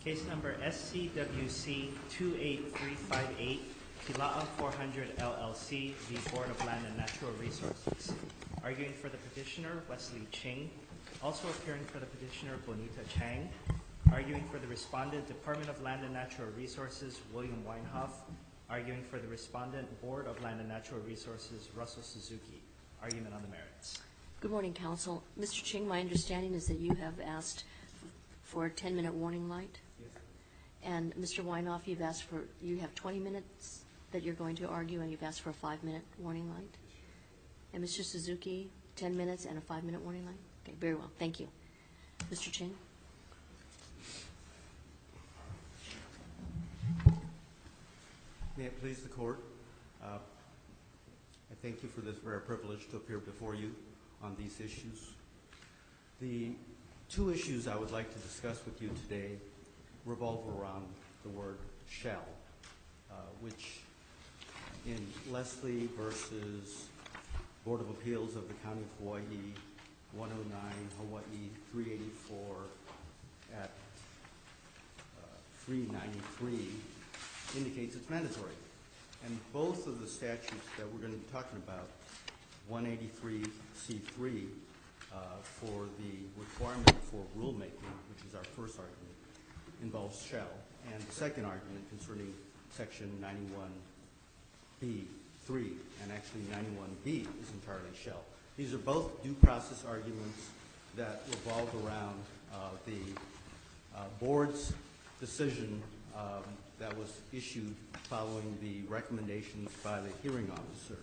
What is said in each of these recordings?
Case number SCWC 28358, Kila'a 400 LLC, v. Board of Land and Natural Resources. Arguing for the petitioner, Wesley Ching. Also appearing for the petitioner, Bonita Chang. Arguing for the respondent, Department of Land and Natural Resources, William Weinhoff. Arguing for the respondent, Board of Land and Natural Resources, Russell Suzuki. Argument on the merits. Good morning, counsel. Mr. Ching, my understanding is that you have asked for a 10-minute warning light. Yes. And Mr. Weinhoff, you have 20 minutes that you're going to argue, and you've asked for a 5-minute warning light. And Mr. Suzuki, 10 minutes and a 5-minute warning light. Okay, very well. Thank you. Mr. Ching. May it please the court, I thank you for this rare privilege to appear before you on these issues. The two issues I would like to discuss with you today revolve around the word shall, which in Leslie versus Board of Appeals of the County of Hawaii, 109 Hawaii 384 at 393 indicates it's mandatory. And both of the statutes that we're going to be talking about, 183C3 for the requirement for rulemaking, which is our first argument, involves shall. And the second argument concerning section 91B3, and actually 91B is entirely shall. These are both due process arguments that revolve around the board's decision that was issued following the recommendations by the hearing officer.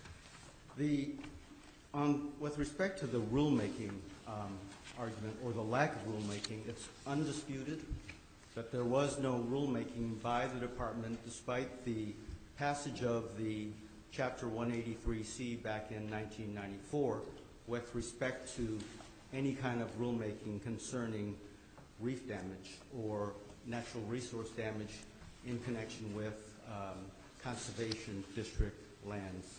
With respect to the rulemaking argument, or the lack of rulemaking, it's undisputed that there was no rulemaking by the department despite the passage of the Chapter 183C back in 1994 with respect to any kind of rulemaking concerning reef damage or natural resource damage in connection with conservation district lands.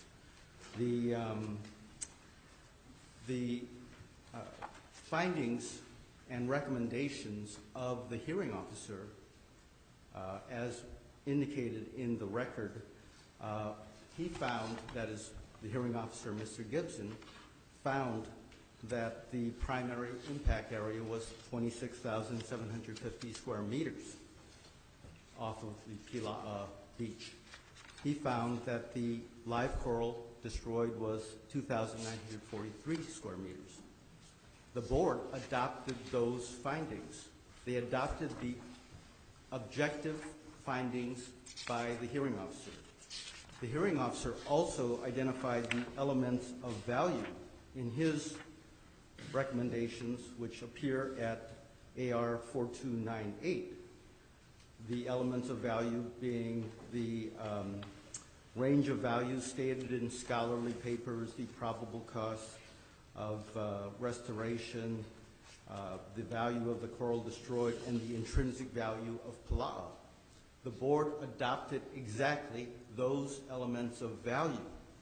The findings and recommendations of the hearing officer, as indicated in the record, he found, that is the hearing officer, Mr. Gibson, found that the primary impact area was 26,750 square meters off of the Kila'a Beach. He found that the live coral destroyed was 2,943 square meters. The board adopted those findings. They adopted the objective findings by the hearing officer. The hearing officer also identified the elements of value in his recommendations, which appear at AR 4298. The elements of value being the range of values stated in scholarly papers, the probable cost of restoration, the value of the coral destroyed, and the intrinsic value of Kila'a. The board adopted exactly those elements of value.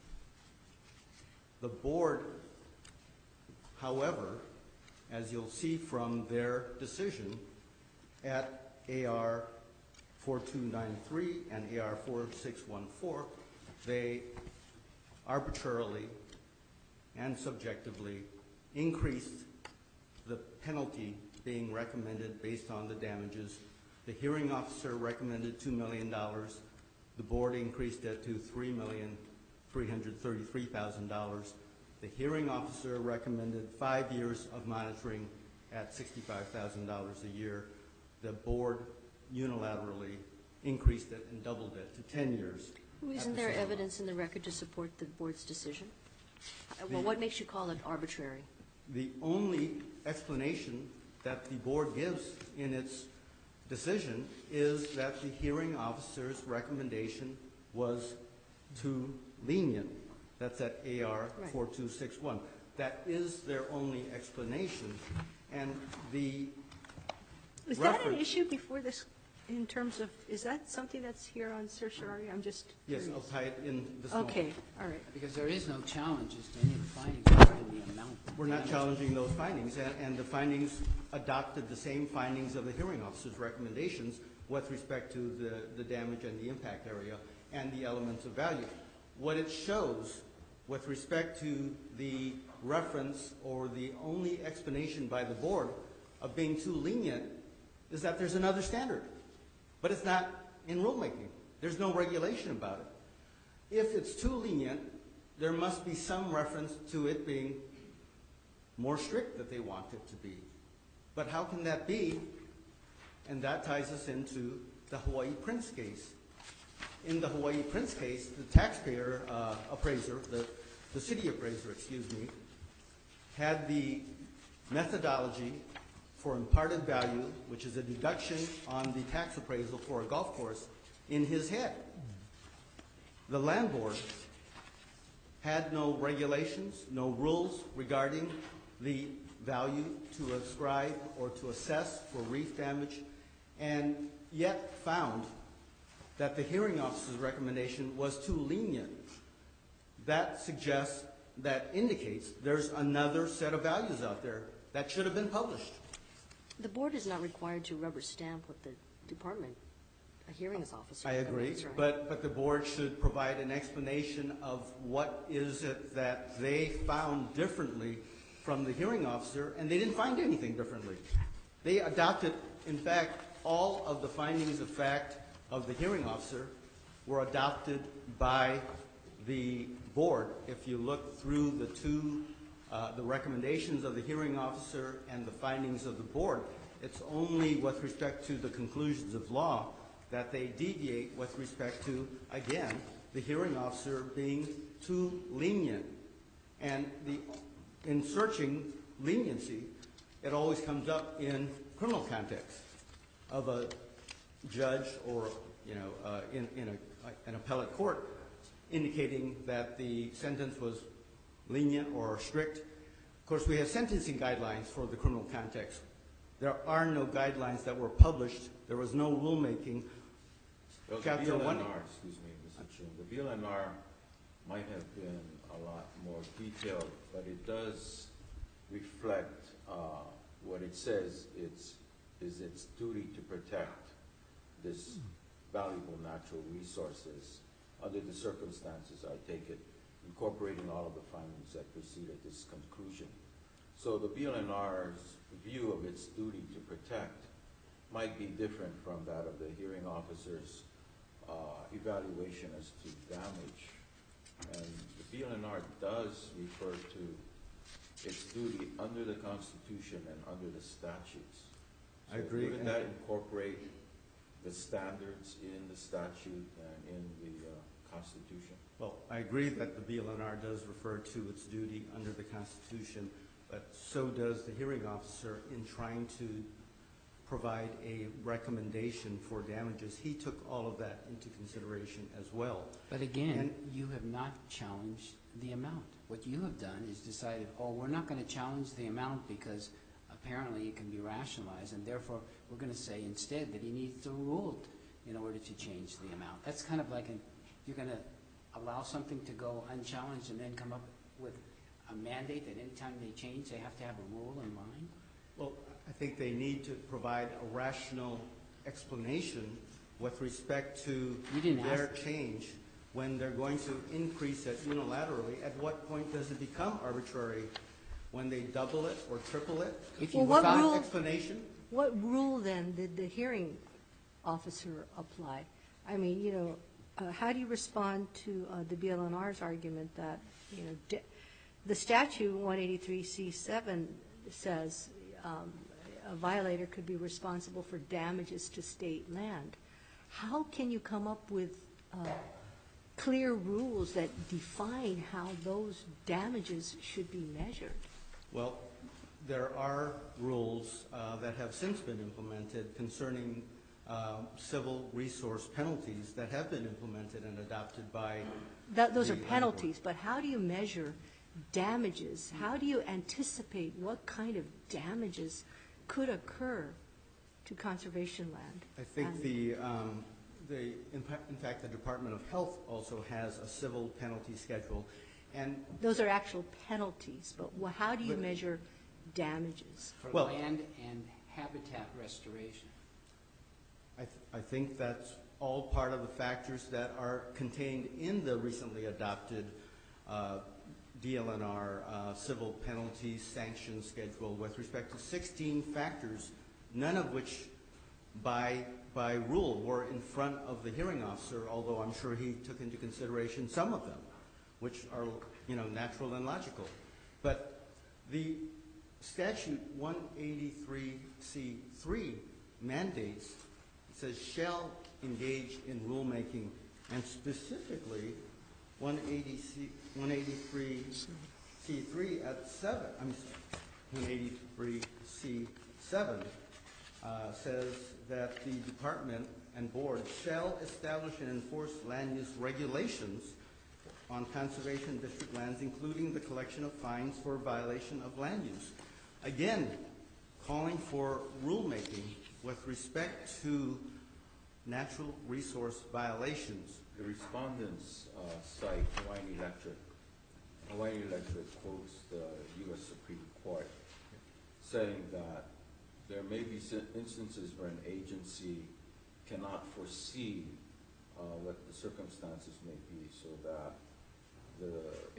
The board, however, as you'll see from their decision at AR 4293 and AR 4614, they arbitrarily and subjectively increased the penalty being recommended based on the damages. The hearing officer recommended $2 million. The board increased it to $3,333,000. The hearing officer recommended 5 years of monitoring at $65,000 a year. The board unilaterally increased it and doubled it to 10 years. Isn't there evidence in the record to support the board's decision? Well, what makes you call it arbitrary? The only explanation that the board gives in its decision is that the hearing officer's recommendation was too lenient. That's at AR 4261. That is their only explanation. And the Was that an issue before this in terms of, is that something that's here on certiorari? I'm just Yes, curious. I'll tie it in this moment. Okay, all right. Because there is no challenge as to any of the findings regarding the amount. We're not challenging those findings, and the findings adopted the same findings of the hearing officer's recommendations with respect to the damage and the impact area and the elements of value. What it shows with respect to the reference or the only explanation by the board of being too lenient is that there's another standard. But it's not in rulemaking. There's no regulation about it. If it's too lenient, there must be some reference to it being more strict that they want it to be. But how can that be? And that ties us into the Hawaii Prince case. In the Hawaii Prince case, the taxpayer appraiser, the city appraiser, excuse me, had the methodology for imparted value, which is a deduction on the tax appraisal for a golf course, in his head. The land board had no regulations, no rules regarding the value to ascribe or to assess for reef damage, and yet found that the hearing officer's recommendation was too lenient. That suggests, that indicates there's another set of values out there that should have been published. The board is not required to rubber stamp what the department, a hearings officer. I agree, recommends, right? but the board should provide an explanation of what is it that they found differently from the hearing officer, and they didn't find anything differently. They adopted, in fact, all of the findings of fact of the hearing officer were adopted by the board. If you look through the recommendations of the hearing officer and the findings of the board, it's only with respect to the conclusions of law that they deviate with respect to, again, the hearing officer being too lenient. And in searching leniency, it always comes up in criminal context of a judge or, in an appellate court indicating that the sentence was lenient or strict. Of course, we have sentencing guidelines for the criminal context. There are no guidelines that were published. There was no rulemaking. Well, the Chapter one- BLNR, excuse me, Mr. Chairman, the BLNR might have been a lot more detailed, but it does reflect what it says is its duty to protect this valuable natural resources under the circumstances, I take it, incorporating all of the findings that preceded this conclusion. So the BLNR's view of its duty to protect might be different from that of the hearing officer's evaluation as to damage. And the BLNR does refer to its duty under the Constitution and under the statutes. I agree. Wouldn't that incorporate the standards in the statute and in the Constitution? Well, I agree that the BLNR does refer to its duty under the Constitution, but so does the hearing officer in trying to provide a recommendation for damages. He took all of that into consideration as well. But again, you have not challenged the amount. What you have done is decided, oh, we're not going to challenge the amount because apparently it can be rationalized, and therefore we're going to say instead that he needs to rule in order to change the amount. That's kind of like you're going to allow something to go unchallenged and then come up with a mandate that any time they change, they have to have a rule in mind? Well, I think they need to provide a rational explanation with respect to their change when they're going to increase it unilaterally. At what point does it become arbitrary? When they double it or triple it? Well, what without rule- explanation? What rule then did the hearing officer apply? I mean, how do you respond to the BLNR's argument that, the statute 183C7 says a violator could be responsible for damages to state land. How can you come up with clear rules that define how those damages should be measured? Well, there are rules that have since been implemented concerning civil resource penalties that have been implemented and adopted by Those the are penalties, but how do you measure damages? How do you anticipate what kind of damages could occur to conservation land. I think And- in fact, the Department of Health also has a civil penalty schedule, and Those are actual penalties, but how do you But- measure damages? For Well- land and habitat restoration. I think that's all part of the factors that are contained in the recently adopted DLNR civil penalty sanction schedule with respect to 16 factors, none of which by rule were in front of the hearing officer, although I'm sure he took into consideration some of them, which are, natural and logical. But the statute 183C3 mandates, it says shall engage in rulemaking, and specifically 183C3 at 7, 183C7 says that the department and board shall establish and enforce land use regulations on conservation district lands, including the collection of fines for violation of land use. Again, calling for rulemaking with respect to natural resource violations. The respondents cite Hawaiian Electric. Hawaiian Electric quotes the U.S. Supreme Court saying that there may be instances where an agency cannot foresee what the circumstances may be, so that the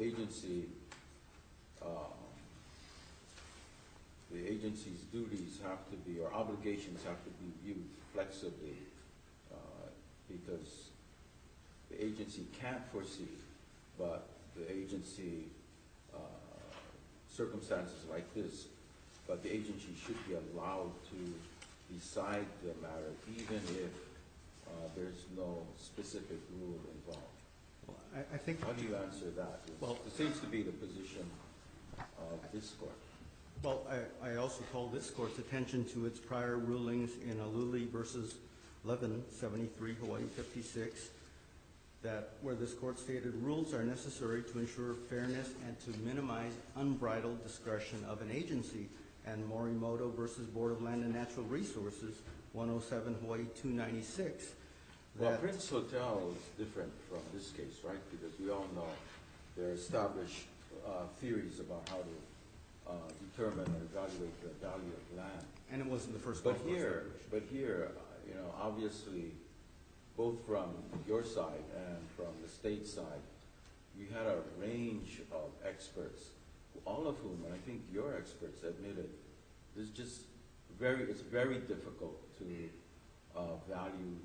agency's duties have to be, or obligations have to be viewed flexibly, because the agency can't foresee, but the agency, circumstances like this, but the agency should be allowed to decide the matter even if there's no specific rule involved. Well, I think. How do you answer that? Well, it seems to be the position of this court. Well, I also call this court's attention to its prior rulings in Aluli versus Levin, 73, Hawaii 56, that where this court stated rules are necessary to ensure fairness and to minimize unbridled discretion of an agency, and Morimoto versus Board of Land and Natural Resources, 107 Hawaii 296. Well, Prince Hotel is different from this case, right? Because we all know there are established theories about how to determine or evaluate the value of land. And it wasn't the first But golf course here, obviously, both from your side and from the state side, we had a range of experts, all of whom, and I think your experts admitted, it's very difficult to value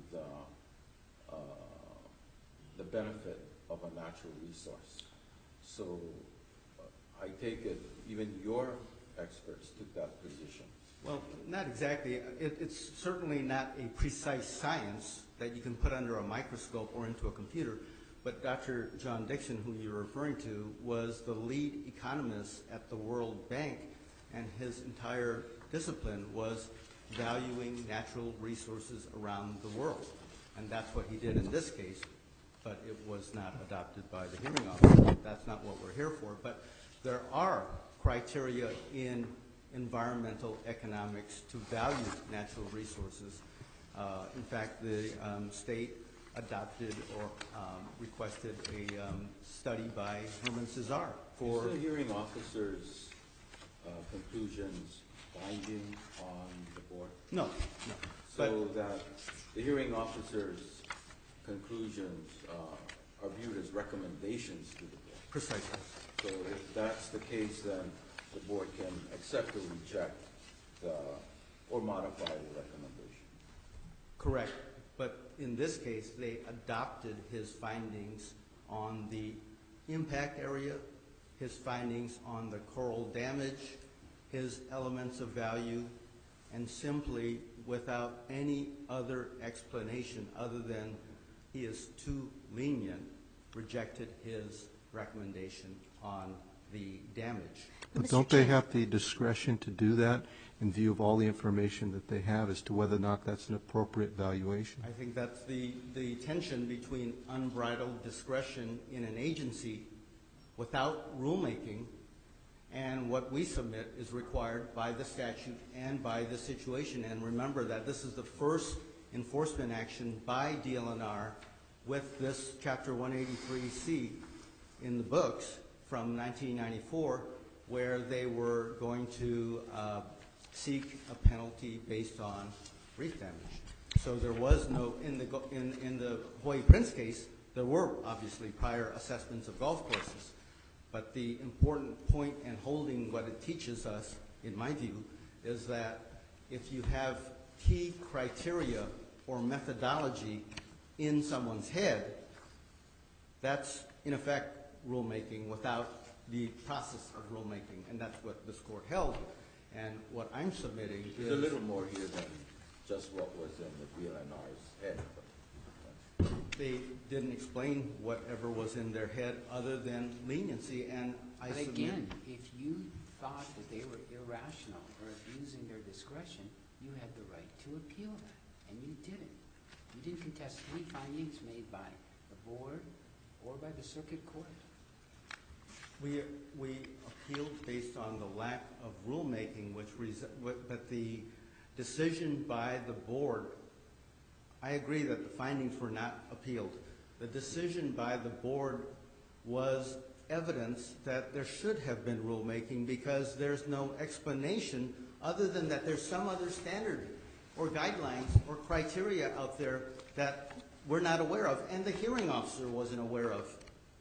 the benefit of a natural resource. So I take it even your experts took that position. Well, not exactly. It's certainly not a precise science that you can put under a microscope or into a computer. But Dr. John Dixon, who you're referring to, was the lead economist at the World Bank, and his entire discipline was valuing natural resources around the world. And that's what he did in this case, but it was not adopted by the hearing officer. That's not what we're here for. But there are criteria in environmental economics to value natural resources. In fact, the state adopted or requested a study by Herman Cesar for... Is the hearing officer's conclusions binding on the board? No. So that the hearing officer's conclusions are viewed as recommendations to the board? Precisely. So if that's the case, then the board can accept or reject or modify the recommendation. Correct. But in this case, they adopted his findings on the impact area, his findings on the coral damage, his elements of value, and simply without any other explanation other than he is too lenient, rejected his recommendation on the damage. But don't they have the discretion to do that in view of all the information that they have as to whether or not that's an appropriate valuation? I think that's the tension between unbridled discretion in an agency without rulemaking And what we submit is required by the statute and by the situation. And remember that this is the first enforcement action by DLNR with this Chapter 183C in the books from 1994, where they were going to seek a penalty based on reef damage. So there was no, in the Hawaii Prince case, there were obviously prior assessments of golf courses. But the important point in holding what it teaches us, in my view, is that if you have key criteria or methodology in someone's head, that's in effect rulemaking without the process of rulemaking, and that's what this court held. And what I'm submitting is There's a little more here than just what was in the DLNR's head. they didn't explain whatever was in their head other than leniency, and I But submit. again, if you thought that they were irrational or abusing their discretion, you had the right to appeal that, and you didn't. You didn't contest any findings made by the board or by the circuit court. We appealed based on the lack of rulemaking, but the decision by the board, I agree that the findings were not appealed. The decision by the board was evidence that there should have been rulemaking because there's no explanation other than that there's some other standard or guidelines or criteria out there that we're not aware of, and the hearing officer wasn't aware of.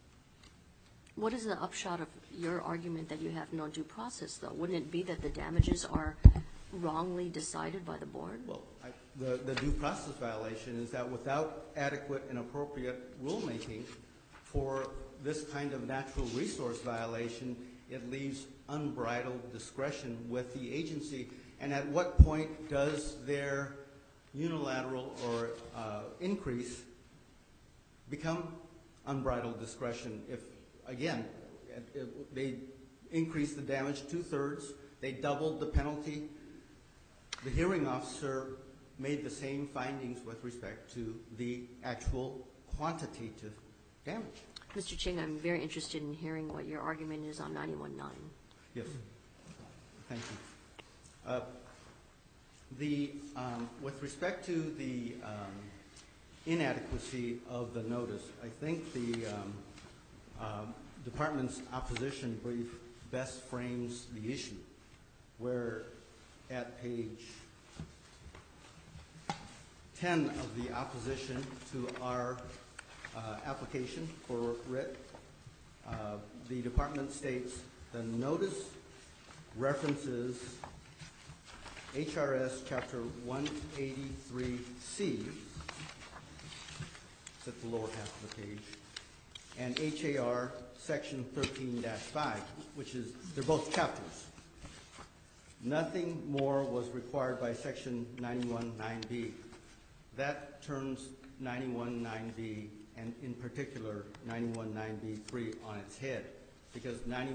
What is the upshot of your argument that you have no due process, though? Wouldn't it be that the damages are wrongly decided by the board? Well, the due process violation is that without adequate and appropriate rulemaking for this kind of natural resource violation, it leaves unbridled discretion with the agency. And at what point does their unilateral or increase become unbridled discretion? If, again, they increased the damage 2/3, they doubled the penalty. The hearing officer made the same findings with respect to the actual quantitative damage. Mr. Ching, I'm very interested in hearing what your argument is on 91.9. Yes. Thank you. With respect to the inadequacy of the notice, I think the department's opposition brief best frames the issue, where at page 10 of the opposition to our application for writ, the department states the notice references HRS Chapter 183C, it's at the lower half of the page, and HAR Section 13-5, which is, they're both chapters. Nothing more was required by Section 91.9B. That turns 91.9B, and in particular 91.9B3, on its head, because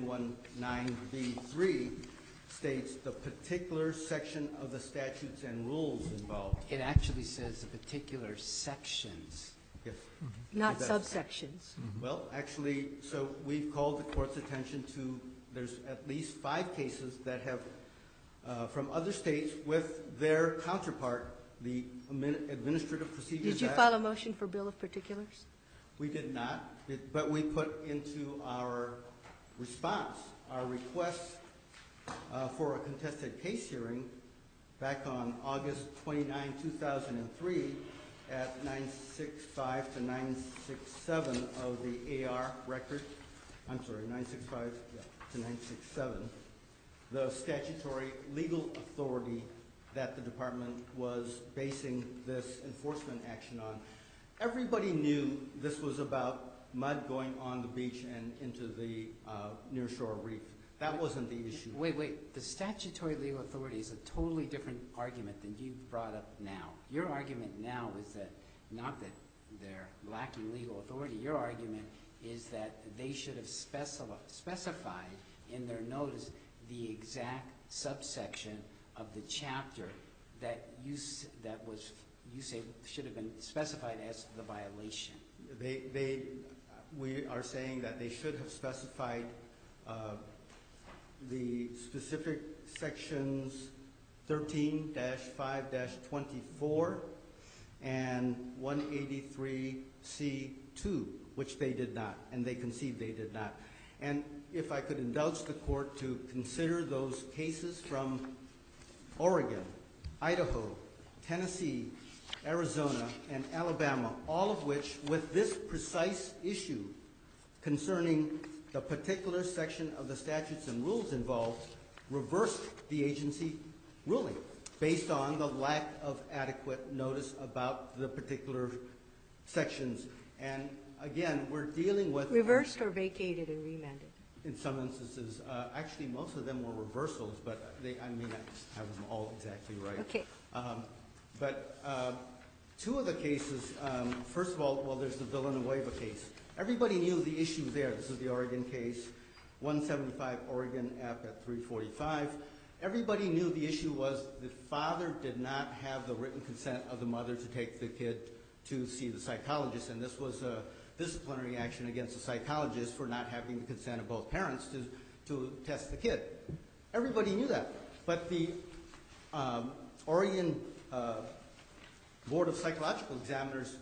91.9B3 states the particular section of the statutes and rules involved. It actually says the particular sections. Yes. Not It does. subsections. Well, actually, so we've called the court's attention to, there's at least 5 cases that have, from other states with their counterpart, the Administrative Procedures Did you Act. file a motion for bill of particulars? We did not, but we put into our response, our request for a contested case hearing back on August 29, 2003 at 965 to 967 of the AR record. I'm sorry, 965 to 967. The statutory legal authority that the department was basing this enforcement action on. Everybody knew this was about mud going on the beach and into the nearshore reef. That wasn't the issue. Wait. The statutory legal authority is a totally different argument than you've brought up now. Your argument now is that, not that they're lacking legal authority, your argument is that they should have specified in their notice the exact subsection of the chapter that you say should have been specified as the violation. We are saying that they should have specified the specific sections 13-5-24 and 183C2, which they did not, and they concede they did not. And if I could indulge the court to consider those cases from Oregon, Idaho, Tennessee, Arizona, and Alabama, all of which, with this precise issue concerning the particular section of the statutes and rules involved, reversed the agency ruling based on the lack of adequate notice about the particular sections. And again, we're dealing with... Reversed or vacated and remanded? In some instances. Actually, most of them were reversals, but I have them all exactly right. Okay. But two of the cases, first of all, well, there's the Villanueva case. Everybody knew the issue there. This is the Oregon case, 175 Oregon App at 345. Everybody knew the issue was the father did not have the written consent of the mother to take the kid to see the psychologist, and this was a disciplinary action against the psychologist for not having the consent of both parents to test the kid. Everybody knew that. But the Oregon Board of Psychological Examiners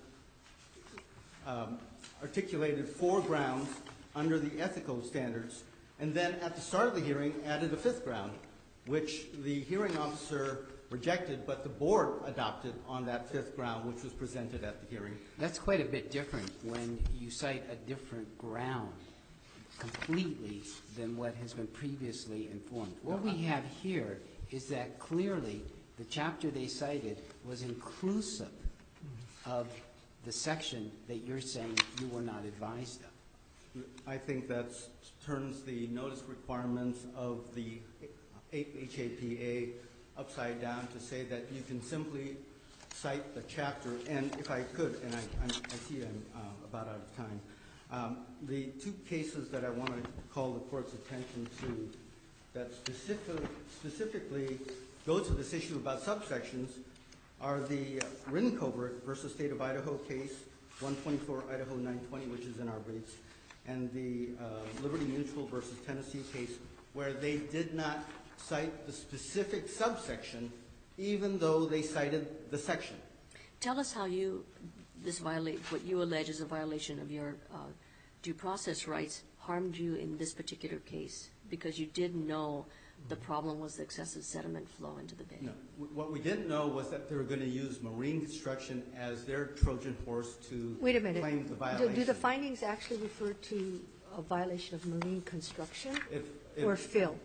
articulated 4 grounds under the ethical standards, and then at the start of the hearing added a 5th ground, which the hearing officer rejected, but the board adopted on that 5th ground, which was presented at the hearing. That's quite a bit different when you cite a different ground completely than what has been previously informed. What we have here is that clearly the chapter they cited was inclusive of the section that you're saying you were not advised of. I think that turns the notice requirements of the HAPA upside down to say that you can simply cite the chapter. And if I could, and I see I'm about out of time, the 2 cases that I want to call the court's attention to that specifically go to this issue about subsections are the Rincover versus State of Idaho case, 124 Idaho 920, which is in our briefs, and the Liberty Mutual versus Tennessee case, where they did not cite the specific subsection, even though they cited the section. Tell us how what you allege is a violation of your due process rights harmed you in this particular case, because you didn't know the problem was the excessive sediment flow into the bay. No. What we didn't know was that they were going to use marine construction as their Trojan horse to Wait a minute. claim the violation. Do the findings actually refer to a violation of marine construction or fill?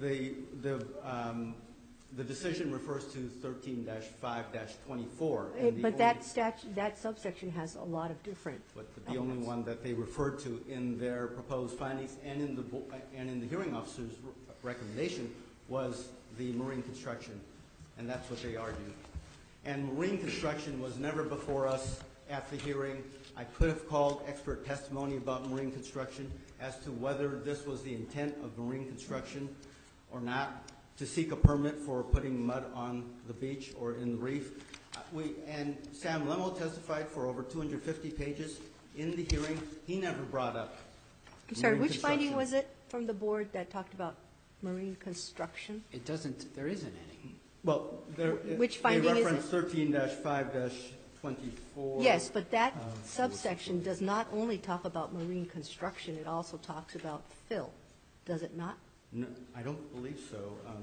The decision refers to 13-5-24. But that subsection has a lot of different. But the only one that they referred to in their proposed findings and in the hearing officer's recommendation was the marine construction, and that's what they argued. And marine construction was never before us at the hearing. I could have called expert testimony about marine construction as to whether this was the intent of marine construction or not, to seek a permit for putting mud on the beach or in the reef. And Sam Lemo testified for over 250 pages in the hearing. He never brought up Sorry, marine which finding construction. was it from the board that talked about marine construction? There isn't any. Well, Which finding they is reference 13-5-24. Yes, but that subsection does not only talk about marine construction, it also talks about fill, does it not? No, I don't believe so.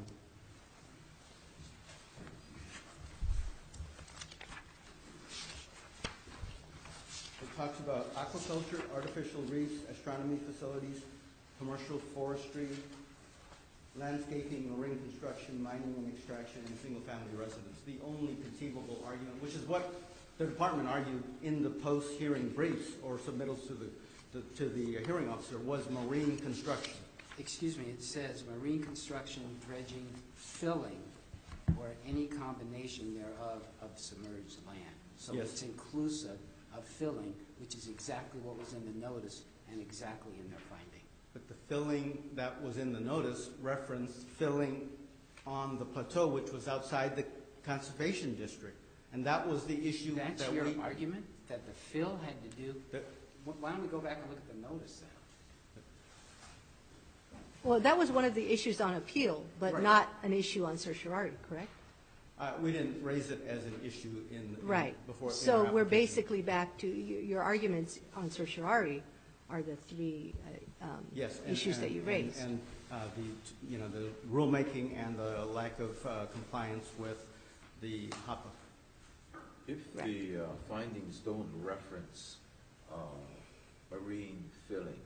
It talks about aquaculture, artificial reefs, astronomy facilities, commercial forestry, landscaping, marine construction, mining and extraction, and single-family residence. The only conceivable argument, which is what the department argued in the post-hearing briefs or submittals to the hearing officer, was marine construction. Excuse me, it says marine construction, dredging, filling, or any combination thereof of submerged land. So Yes. it's inclusive of filling, which is exactly what was in the notice and exactly in their finding. But the filling that was in the notice referenced filling on the plateau, which was outside the conservation district. And that was the issue That's that your we... argument, that the fill had to do... That- Why don't we go back and look at the notice then? Well, that was one of the issues on appeal, but Right. not an issue on certiorari, correct? We didn't raise it as an issue Right. before. in So our we're application. basically back to, your arguments on certiorari are the three Yes, issues that you raised. And the rulemaking and the lack of compliance with the HAPA. If Right. the findings don't reference marine filling,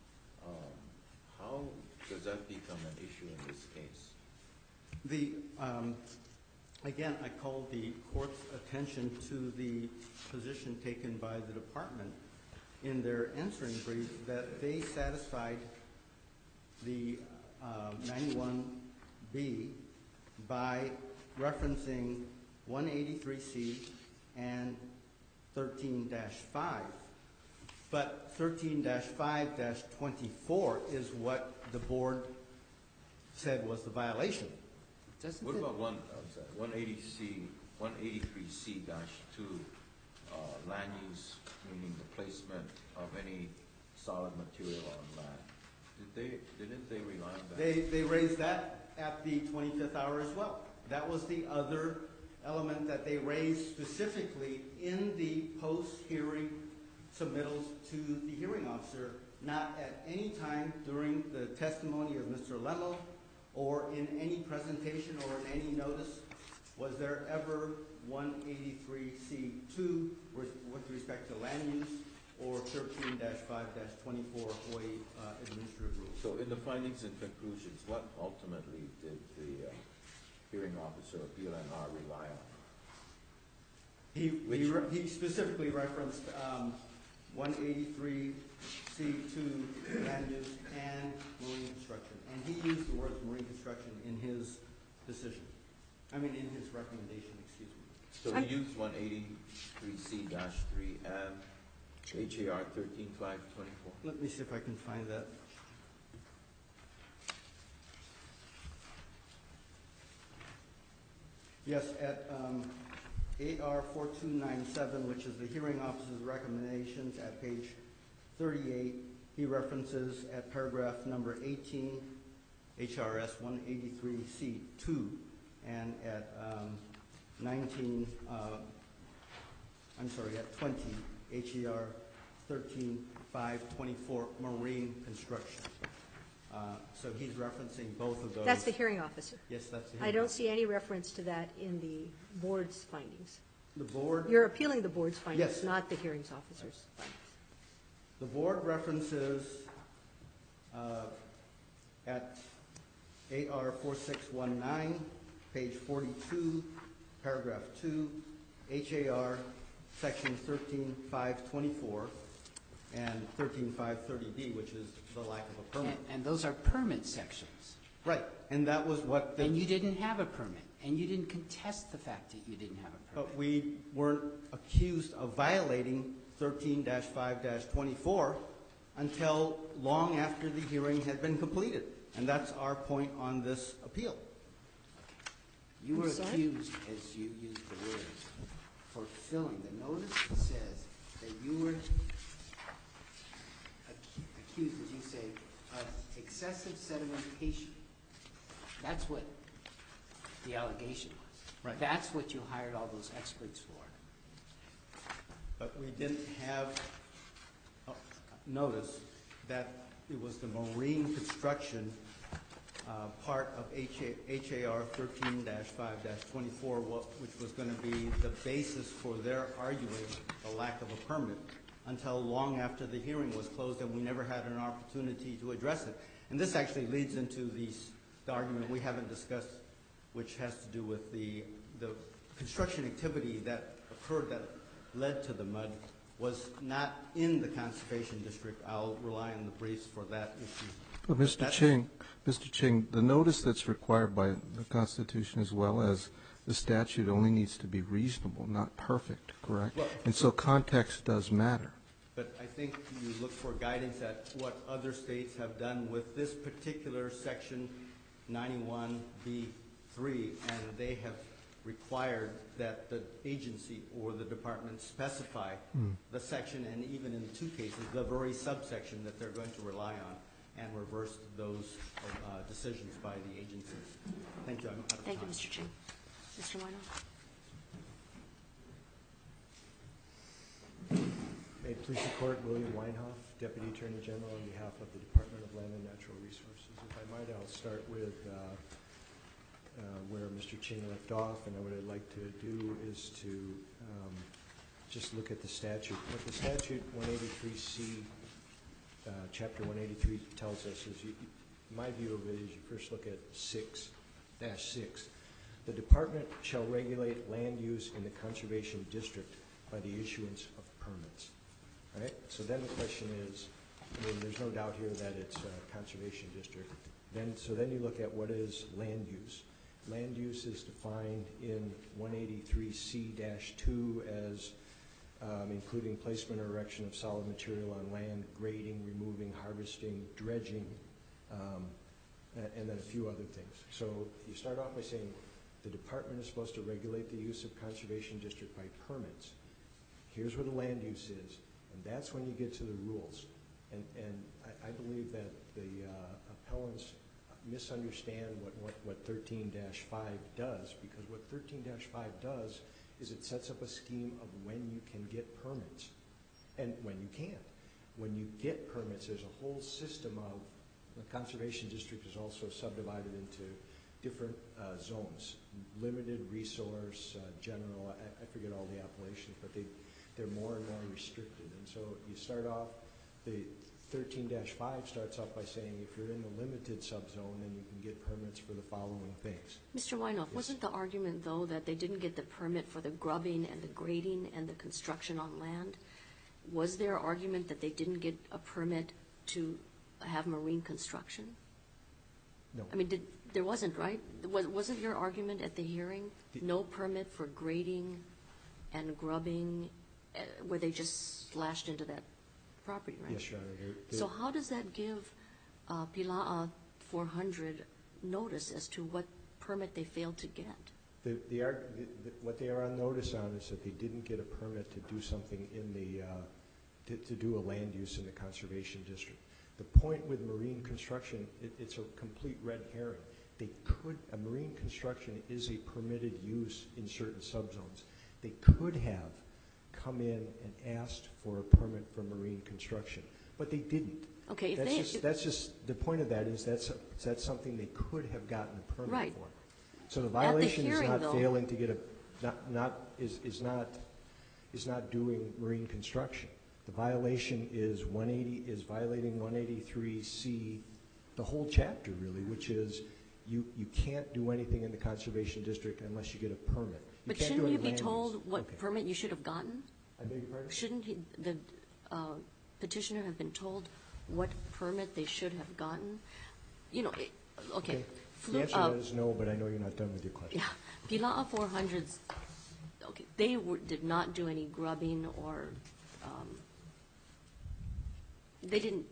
how does that become an issue in this case? Again, I called the court's attention to the position taken by the department in their answering brief that they satisfied the 91B by referencing 183C and 13-5. But 13-5-24 is what the board said was the violation. Doesn't What it- about 183C-2, land use, meaning the placement of any solid material on land? Didn't they rely on that? They raised that at the 25th hour as well. That was the other element that they raised specifically in the post-hearing submittals to the hearing officer, not at any time during the testimony of Mr. Lemmel or in any presentation or in any notice was there ever 183C2 with respect to land use or 13-5-24 Hawaii administrative rules. So in the findings and conclusions, what ultimately did the hearing officer of BLNR rely on? He specifically referenced 183C2 land use and marine construction. And he used the words marine construction in his decision. In his recommendation, excuse me. So he used 183C-3 and HAR 13-5-24? Let me see if I can find that. Yes, at AR 4297, which is the hearing officer's recommendations at page 38, he references at paragraph number 18, HRS 183C2, and at at 20, HER 13-5-24, marine construction. So he's referencing both of those. That's the hearing officer. Yes, that's the I hearing don't officer. see any reference to that in the board's findings. The board. You're appealing the board's findings, Yes. not the hearings officer's findings. The board references at AR 4619, page 42, paragraph 2, HAR section 13-5-24, and 13-5-30D, which is the lack of a permit. And those are permit sections. Right, and that was what And you didn't have a permit, and you didn't contest the fact that you didn't have a permit. But we weren't accused of violating 13-5-24 until long after the hearing had been completed. And that's our point on this appeal. You were I'm sorry? accused, as you used the words, for filling. The notice says that you were accused, as you say, of excessive sedimentation. That's what the allegation was. Right. That's what you hired all those experts for. But we didn't have notice that it was the marine construction part of HAR 13-5-24, which was going to be the basis for their arguing the lack of a permit until long after the hearing was closed, and we never had an opportunity to address it. And this actually leads into the argument we haven't discussed, which has to do with the construction activity that occurred that led to the mud was not in the conservation district. I'll rely on the briefs for that issue. But Mr. Ching, the notice that's required by the Constitution as well as the statute only needs to be reasonable, not perfect, correct? Well- And so context does matter. But I think you look for guidance at what other states have done with this particular section 91B3, and they have required that the agency or the department specify the section, and even in two cases, the very subsection that they're going to rely on. and reversed those decisions by the agencies. Thank you. I'm out of Thank you, time. Mr. Ching. Mr. Winoff? May it please the Court, William Weinhoff, Deputy Attorney General on behalf of the Department of Land and Natural Resources. If I might, I'll start with where Mr. Ching left off, and what I'd like to do is to just look at the statute. What the statute 183C, Chapter 183 tells us is, my view of it is you first look at 6-6. The Department shall regulate land use in the Conservation District by the issuance of permits. All right? So then the question is, I mean, there's no doubt here that it's a conservation district. So then you look at what is land use. Land use is defined in 183C-2 as including placement or erection of solid material on land, grading, removing, harvesting, dredging, and then a few other things. So you start off by saying the department is supposed to regulate the use of conservation district by permits. Here's where the land use is, and that's when you get to the rules. And I believe that the appellants misunderstand what 13-5 does, because what 13-5 does is it sets up a scheme of when you can get permits and when you can't. When you get permits, there's a whole system of, the conservation district is also subdivided into different zones, limited resource, general, I forget all the appellations, but they're more and more restricted. And so you start off, the 13-5 starts off by saying if you're in the limited subzone, then you can get permits for the following things. Mr. Winoff, Yes. wasn't the argument, though, that they didn't get the permit for the grubbing and the grading and the construction on land? Was there argument that they didn't get a permit to have marine construction? No. I mean, there wasn't, right? Wasn't your argument at the hearing, no permit for grading and grubbing, where they just slashed into that property, right? Yes, Your Honor. So how does that give Pila'a 400 notice as to what permit they failed to get? What they are on notice on is that they didn't get a permit to do something in the, to do a land use in the conservation district. The point with marine construction, it's a complete red herring. A marine construction is a permitted use in certain subzones. They could have come in and asked for a permit for marine construction, but they didn't. Okay, That's just the point of that is that's something they could have gotten a permit Right. for. So the violation hearing, is not though- failing to get is not doing marine construction. The violation is violating 183C, the whole chapter really, which is you can't do anything in the conservation district unless you get a permit. But can't do shouldn't any you be land told use. what Okay. permit you should have gotten? I beg your pardon? Shouldn't the petitioner have been told what permit they should have gotten? You know, okay. The answer to that is no, but I know you're not done with your question. Yeah, Pila'a 400's, okay, they did not do any grubbing or, they didn't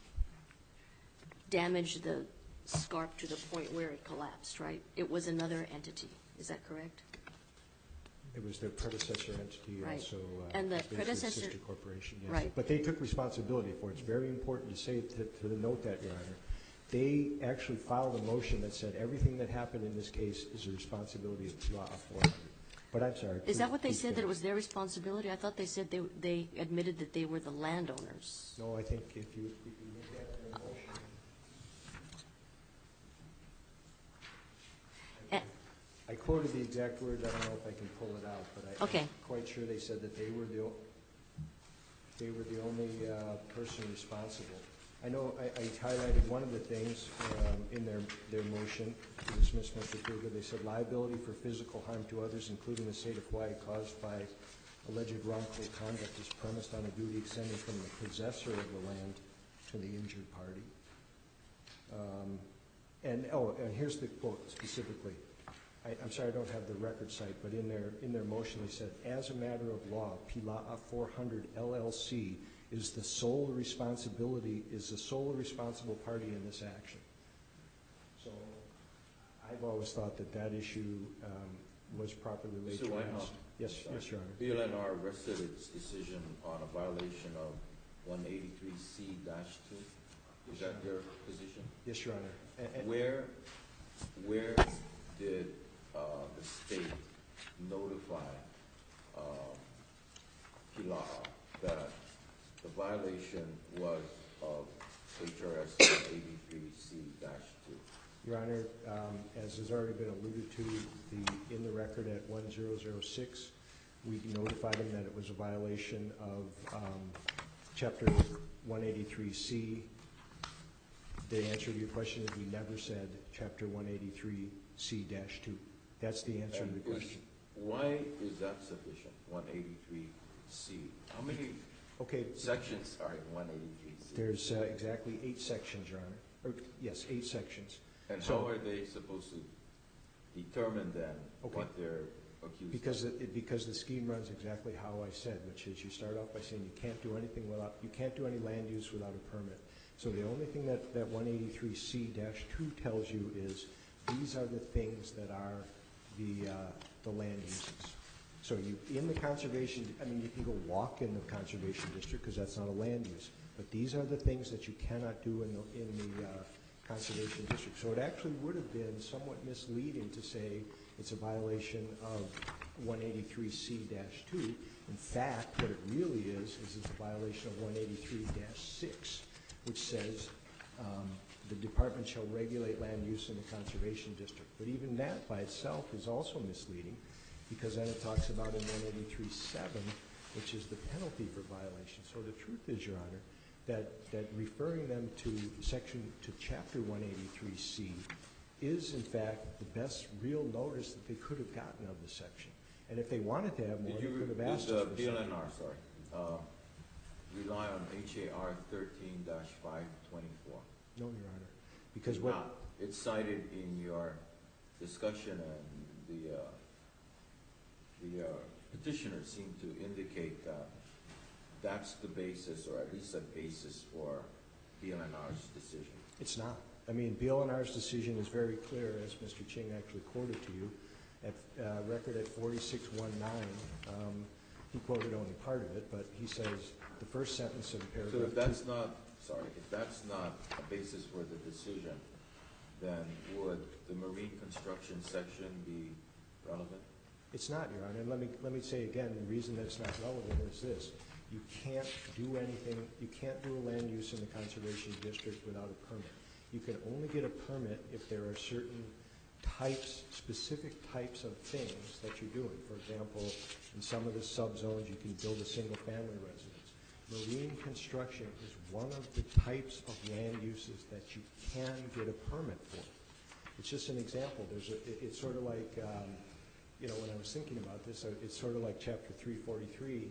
damage the scarp to the point where it collapsed, right? It was another entity, is that correct? It was their predecessor entity Right. also. And the basically predecessor- sister corporation, yes. Right. But they took responsibility for it. It's very important to say, to note that, Your Honor. They actually filed a motion that said everything that happened in this case is the responsibility of Pila'a 400. But I'm sorry. Is that what they please said, that it finish. was their responsibility? I thought they said they admitted that they were the landowners. No, I think if you look at their motion. I quoted the exact words. I don't know if I can pull it out, but Okay. I'm quite sure they said that they were the only person responsible. I know I highlighted one of the things in their motion to dismiss Mr. Kruger. They said liability for physical harm to others, including the state of Hawaii, caused by alleged wrongful conduct is premised on a duty extending from the possessor of the land to the injured party. And here's the quote specifically. I'm sorry I don't have the record site, but in their motion they said, as a matter of law, Pila'a 400 LLC is the sole responsible party in this action. So I've always thought that issue was properly laid to Mr. rest. Weinhoff. Yes, Your Honor. BLNR rested its decision on a violation of 183C-2. Is that your position? Yes, Your Honor. Where did the state notify Kila'a that the violation was of HRS 183C-2? Your Honor, as has already been alluded to, in the record at 1006, we notified them that it was a violation of Chapter 183C. The answer to your question is we never said Chapter 183C-2. That's the answer to the question. Why is that sufficient, 183C? How many sections are in 183C? There's exactly 8 sections, Your Honor. Yes, 8 sections. And how are they supposed to determine then what they're accused of? Because the scheme runs exactly how I said, which is you start off by saying you can't do anything without, you can't do any land use without a permit. So the only thing that 183C-2 tells you is these are the things that are the land uses. So you, in the conservation, I mean, you can go walk in the conservation district because that's not a land use. But these are the things that you cannot do in the conservation district. So it actually would have been somewhat misleading to say it's a violation of 183C-2. In fact, what it really is it's a violation of 183-6, which says the department shall regulate land use in the conservation district. But even that by itself is also misleading because then it talks about in 183-7, which is the penalty for violation. So the truth is, Your Honor, that referring them to Chapter 183C is, in fact, the best real notice that they could have gotten of the section. And if they wanted to have more, they could have asked us for Did the BLNR, rely on HAR 13-524? No, Your Honor. Because it's cited in your discussion, and the petitioner seemed to indicate that that's the basis, or at least a basis for BLNR's decision. It's not. I mean, BLNR's decision is very clear, as Mr. Ching actually quoted to you, at record at 4619. He quoted only part of it, but he says the first sentence of paragraph 2. So if that's not a basis for the decision, then would the marine construction section be relevant? It's not, Your Honor. And let me say again, the reason that it's not relevant is this. You can't do anything, you can't do a land use in the conservation district without a permit. You can only get a permit if there are certain types, specific types of things that you're doing. For example, in some of the subzones, you can build a single-family residence. Marine construction is one of the types of land uses that you can get a permit for. It's just an example. It's sort of like, when I was thinking about this, it's sort of like Chapter 343.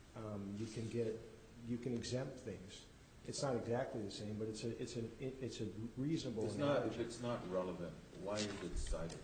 You can exempt things. It's not exactly the same, but it's a reasonable analogy. If it's not relevant, why is it cited?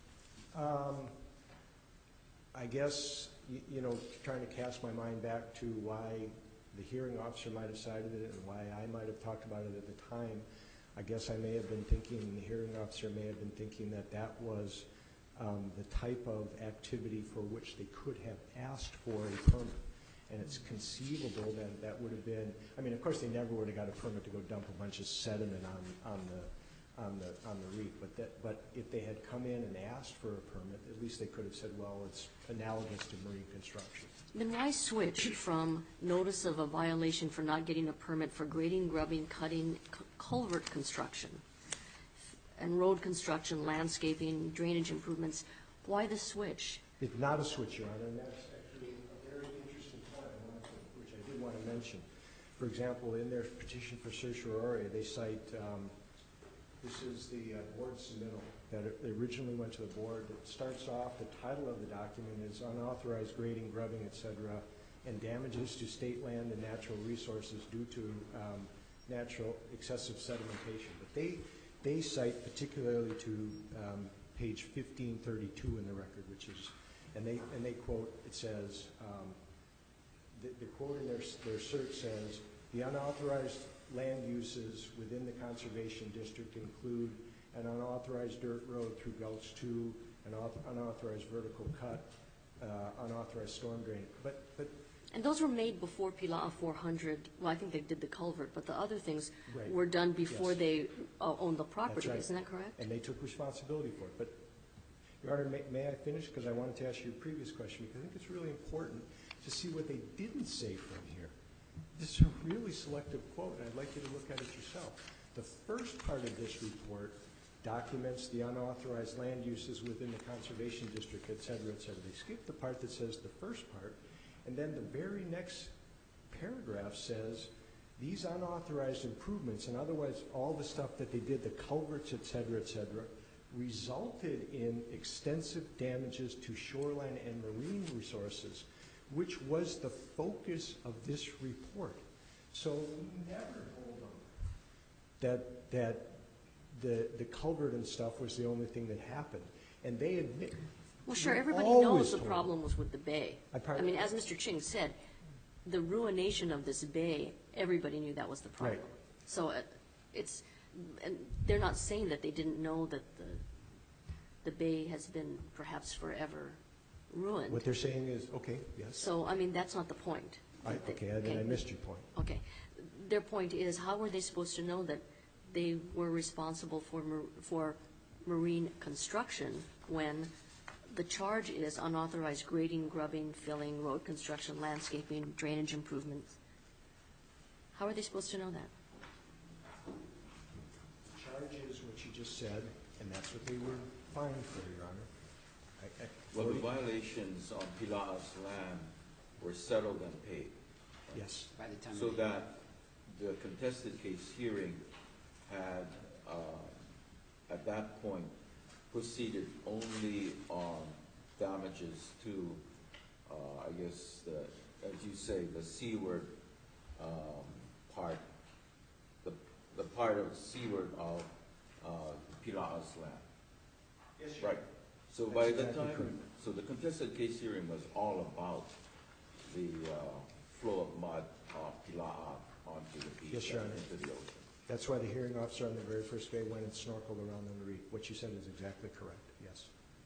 I guess, trying to cast my mind back to why the hearing officer might have cited it and why I might have talked about it at the time, I guess I may have been thinking, and the hearing officer may have been thinking that was the type of activity for which they could have asked for a permit. And it's conceivable that would have been, I mean, of course they never would have got a permit to go dump a bunch of sediment on the reef. But if they had come in and asked for a permit, at least they could have said, well, it's analogous to marine construction. Then why switch from notice of a violation for not getting a permit for grading, grubbing, cutting, culvert construction, and road construction, landscaping, drainage improvements? Why the switch? It's not a switch, Your Honor, and that's actually a very interesting point, which I did want to mention. For example, in their petition for certiorari, they cite, this is the board submittal that originally went to the board. It starts off, the title of the document is unauthorized grading, grubbing, etc., and damages to state land and natural resources due to natural excessive sedimentation. But they cite particularly to page 1532 in the record, which is, and they quote, it says, the quote in their cert says, the unauthorized land uses within the conservation district include an unauthorized dirt road through Gulch 2, an unauthorized vertical cut, unauthorized storm drain. But And those were made before Pila'a 400, well, I think they did the culvert, but the other things Right. were done before Yes. they owned the property, right. isn't that correct? And they took responsibility for it. But, Your Honor, may I finish? Because I wanted to ask you a previous question, because I think it's really important to see what they didn't say from here. This is a really selective quote, and I'd like you to look at it yourself. The first part of this report documents the unauthorized land uses within the conservation district, et cetera, et cetera. They skip the part that says the first part, and then the very next paragraph says, these unauthorized improvements, and otherwise all the stuff that they did, the culverts, et cetera, resulted in extensive damages to shoreline and marine resources, which was the focus of this report. So we never told them that the culvert and stuff was the only thing that happened. And they admit. Well, sure, we everybody always knows the told problem was with the bay. I mean, as Mr. Ching said, the ruination of this bay, everybody knew that was the problem. Right. So it's, and they're not saying that they didn't know that the bay has been perhaps forever ruined. What they're saying is, okay, yes. So, I mean, that's not the point. Okay, then I missed your point. Okay. Their point is, how were they supposed to know that they were responsible for marine construction when the charge is unauthorized grading, grubbing, filling, road construction, landscaping, drainage improvements? How are they supposed to know that? The charge is what you just said, and that's what they were fined for, Your Honor. Well, the violations on Pila'a's land were settled and paid. Yes. By the time So they- that the contested case hearing had, at that point, proceeded only on damages to, I guess, as you say, the seaward part, the part of seaward of Pila'a's land. Yes, Right. So That's by the exactly time, correct. so the contested case hearing was all about the flow of mud off Pila'a onto the beach Yes, Your and Honor. into the ocean. That's why the hearing officer on the very first day went and snorkeled around on the reef. What you said is exactly correct, yes.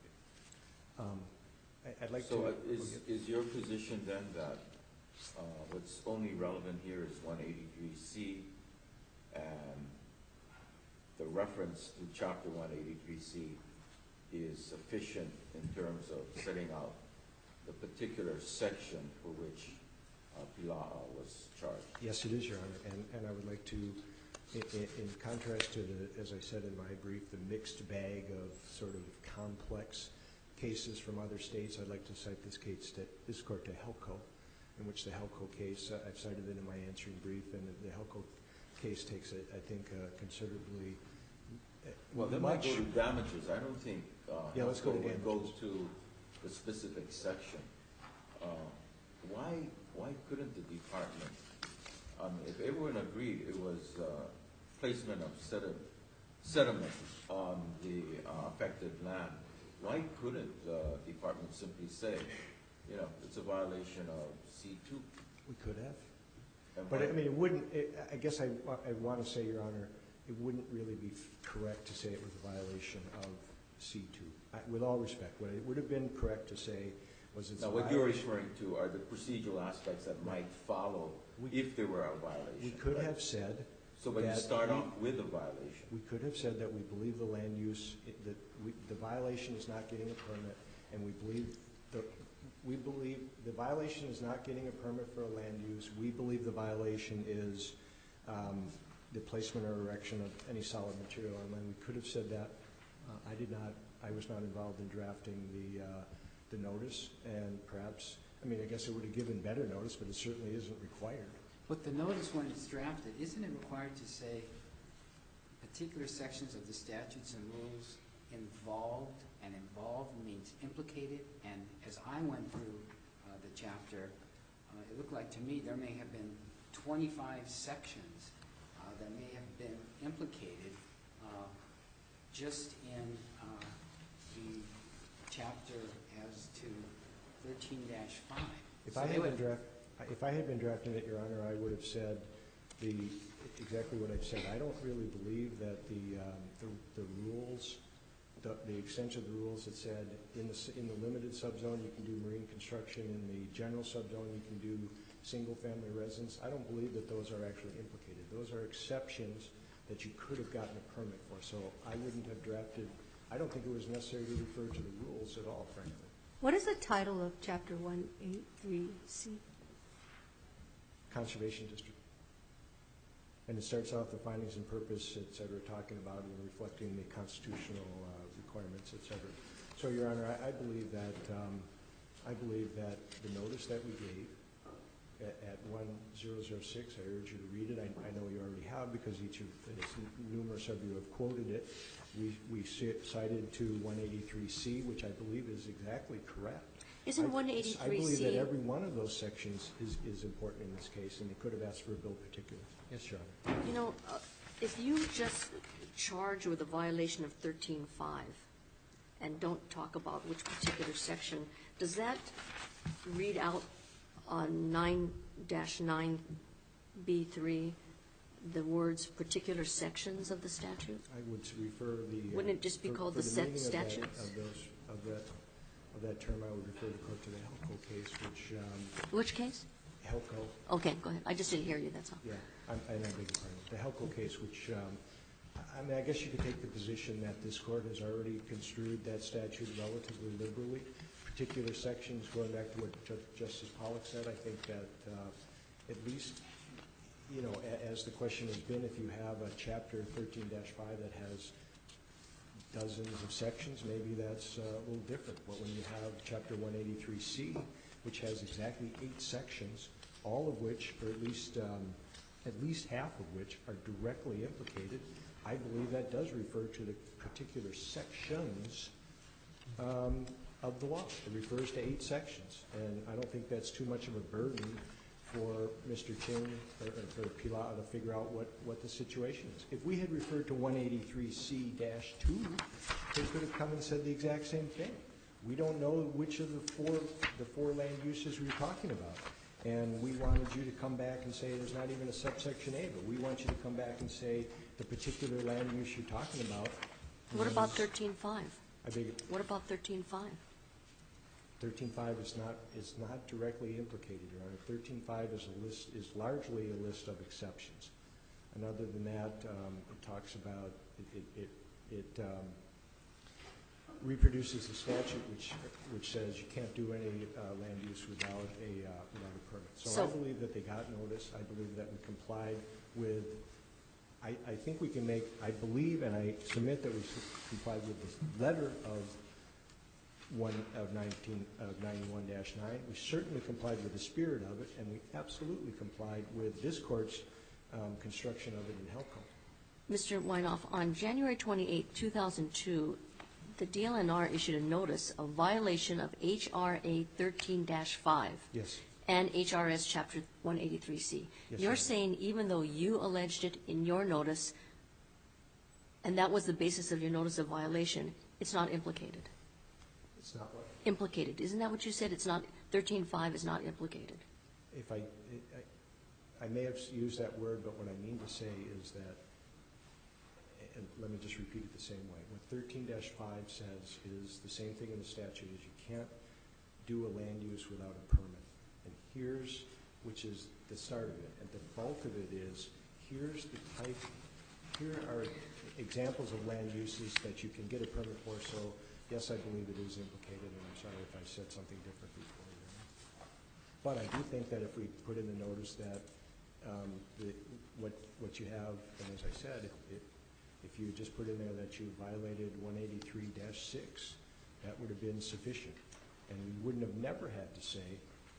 I'd like to. So is your position then that what's only relevant here is 183C and the reference to Chapter 183C is sufficient in terms of setting out the particular section for which Pila'a was charged? Yes, it is, Your Honor, and I would like to, in contrast to the, as I said in my brief, the mixed bag of sort of complex cases from other states, I'd like to cite this court to Helco, in which the Helco case, I've cited it in my answering brief, and the Helco case takes, I think, considerably Well, that might go to damages. I don't think Yeah, let's go to Helco goes damages. to the specific section. Why couldn't the department, if everyone agreed it was placement of sediment on the affected land, why couldn't the department simply say, you know, it's a violation of C2? We could have. And But why- I mean, it wouldn't, I guess I want to say, Your Honor, it wouldn't really be correct to say it was a violation of C2. With all respect, what it would have been correct to say was it's a Now, what you're violation. referring to are the procedural aspects that might follow We- if there were a violation. We could right? have said. So, but you that start we- off with a violation. We could have said that we believe the land use, that the violation is not getting a permit, and we believe the violation is not getting a permit for a land use. We believe the violation is the placement or erection of any solid material on land. We could have said that. I was not involved in drafting the notice, and perhaps, I mean, I guess it would have given better notice, but it certainly isn't required. But the notice, when it's drafted, isn't it required to say particular sections of the statutes and rules involved, and involved means implicated? And as I went through the chapter, it looked like to me there may have been 25 sections that may have been implicated just in the chapter as to 13-5. If I had been drafting it, Your Honor, I would have said exactly what I've said. I don't really believe that the rules the extension of the rules, it said in the limited subzone, you can do marine construction. In the general subzone, you can do single-family residence. I don't believe that those are actually implicated. Those are exceptions that you could have gotten a permit for. So I wouldn't have drafted, I don't think it was necessary to refer to the rules at all, frankly. What is the title of Chapter 183C? Conservation District. And it starts off the findings and purpose, et cetera, talking about and reflecting the constitutional requirements, et cetera. So, Your Honor, I believe that the notice that we gave at 1006, I urge you to read it. I know you already have because numerous of you have quoted it. We cited to 183C, which I believe is exactly correct. Isn't 183C? I believe that every one of those sections is important in this case, and they could have asked for a bill particular. Yes, Your Honor. You know, if you just charge with a violation of 13.5 and don't talk about which particular section, does that read out on 9-9B3 the words particular sections of the statute? I would refer the... Wouldn't it just be called the set statutes? Of that term, I would refer the court to the Helco case, which... Which case? Helco. Okay, go ahead. I just didn't hear you, that's all. Yeah, I beg your pardon. The Helco case, which, I mean, I guess you could take the position that this court has already construed that statute relatively liberally. Particular sections, going back to what Justice Pollack said, I think that at least, you know, as the question has been, if you have a chapter 13-5 that has dozens of sections, maybe that's a little different. But when you have chapter 183C, which has exactly 8 sections, all of which, or at least half of which, are directly implicated, I believe that does refer to the particular sections of the law. It refers to 8 sections, and I don't think that's too much of a burden for Mr. Ching or for Pila'a to figure out what the situation is. If we had referred to 183C-2, they could have come and said the exact same thing. We don't know which of the four land uses we're talking about, and we wanted you to come back and say there's not even a subsection A, but we want you to come back and say the particular land use you're talking about. What about 13.5? I beg it. What about 13.5? 13.5 is not directly implicated, Your Honor. 13.5 is largely a list of exceptions, and other than that, it talks about it reproduces the statute which says you can't do any land use without a permit. So I believe that they got notice. I believe that we complied with. I think we can make. I believe and I submit that we complied with the letter of 91-9. We certainly complied with the spirit of it, and we absolutely complied with this court's construction of it in Helco. Mr. Weinoff, on January 28, 2002, the DLNR issued a notice of violation of HRA 13-5 Yes. and HRS Chapter 183C. Yes, You're ma'am. saying even though you alleged it in your notice, and that was the basis of your notice of violation, it's not implicated? It's not what? Implicated. Isn't that what you said? It's not, 13.5 is not implicated. If I may have used that word, but what I mean to say is that, and let me just repeat it the same way. What 13-5 says is the same thing in the statute, is you can't do a land use without a permit. And here's, which is the start of it, and the bulk of it is, here's the type, here are examples of land uses that you can get a permit for, so yes, I believe it is implicated, and I'm sorry if I said something different before. But I do think that if we put in the notice that what you have, and as I said, if you just put in there that you violated 183-6, that would have been sufficient. And we wouldn't have never had to say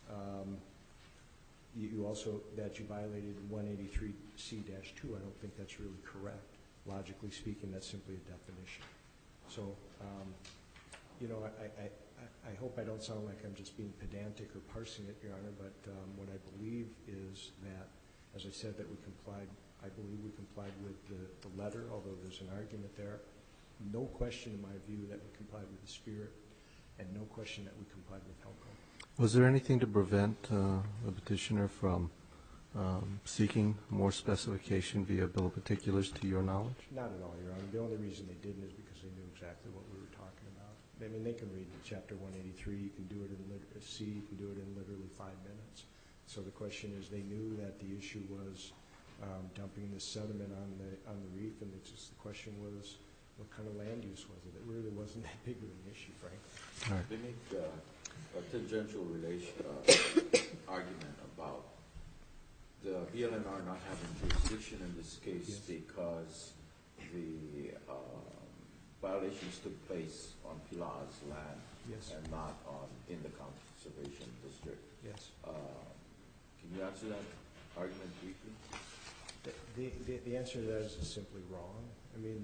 you also that you violated 183C-2. I don't think that's really correct. Logically speaking, that's simply a definition. So, you know, I hope I don't sound like I'm just being pedantic or parsing it, Your Honor, but what I believe is that, as I said, that we complied, I believe we complied with the letter, although there's an argument there. No question in my view that we complied with the spirit, and no question that we complied with Helco. Was there anything to prevent the petitioner from seeking more specification via bill of particulars to your knowledge? Not at all, Your Honor. The only reason they didn't is because they knew exactly what we were talking about. I mean, they can read Chapter 183. You can do it in C. You can do it in literally 5 minutes. So the question is, they knew that the issue was dumping the sediment on the reef, and it's just the question was, what kind of land use was it? It really wasn't that big of an issue, frankly. All right. They make a tangential argument about the BLNR not having jurisdiction in this case because the violations took place on Pila'a's land and not in the conservation district. Yes. Can you answer that argument briefly? The answer to that is simply wrong. I mean,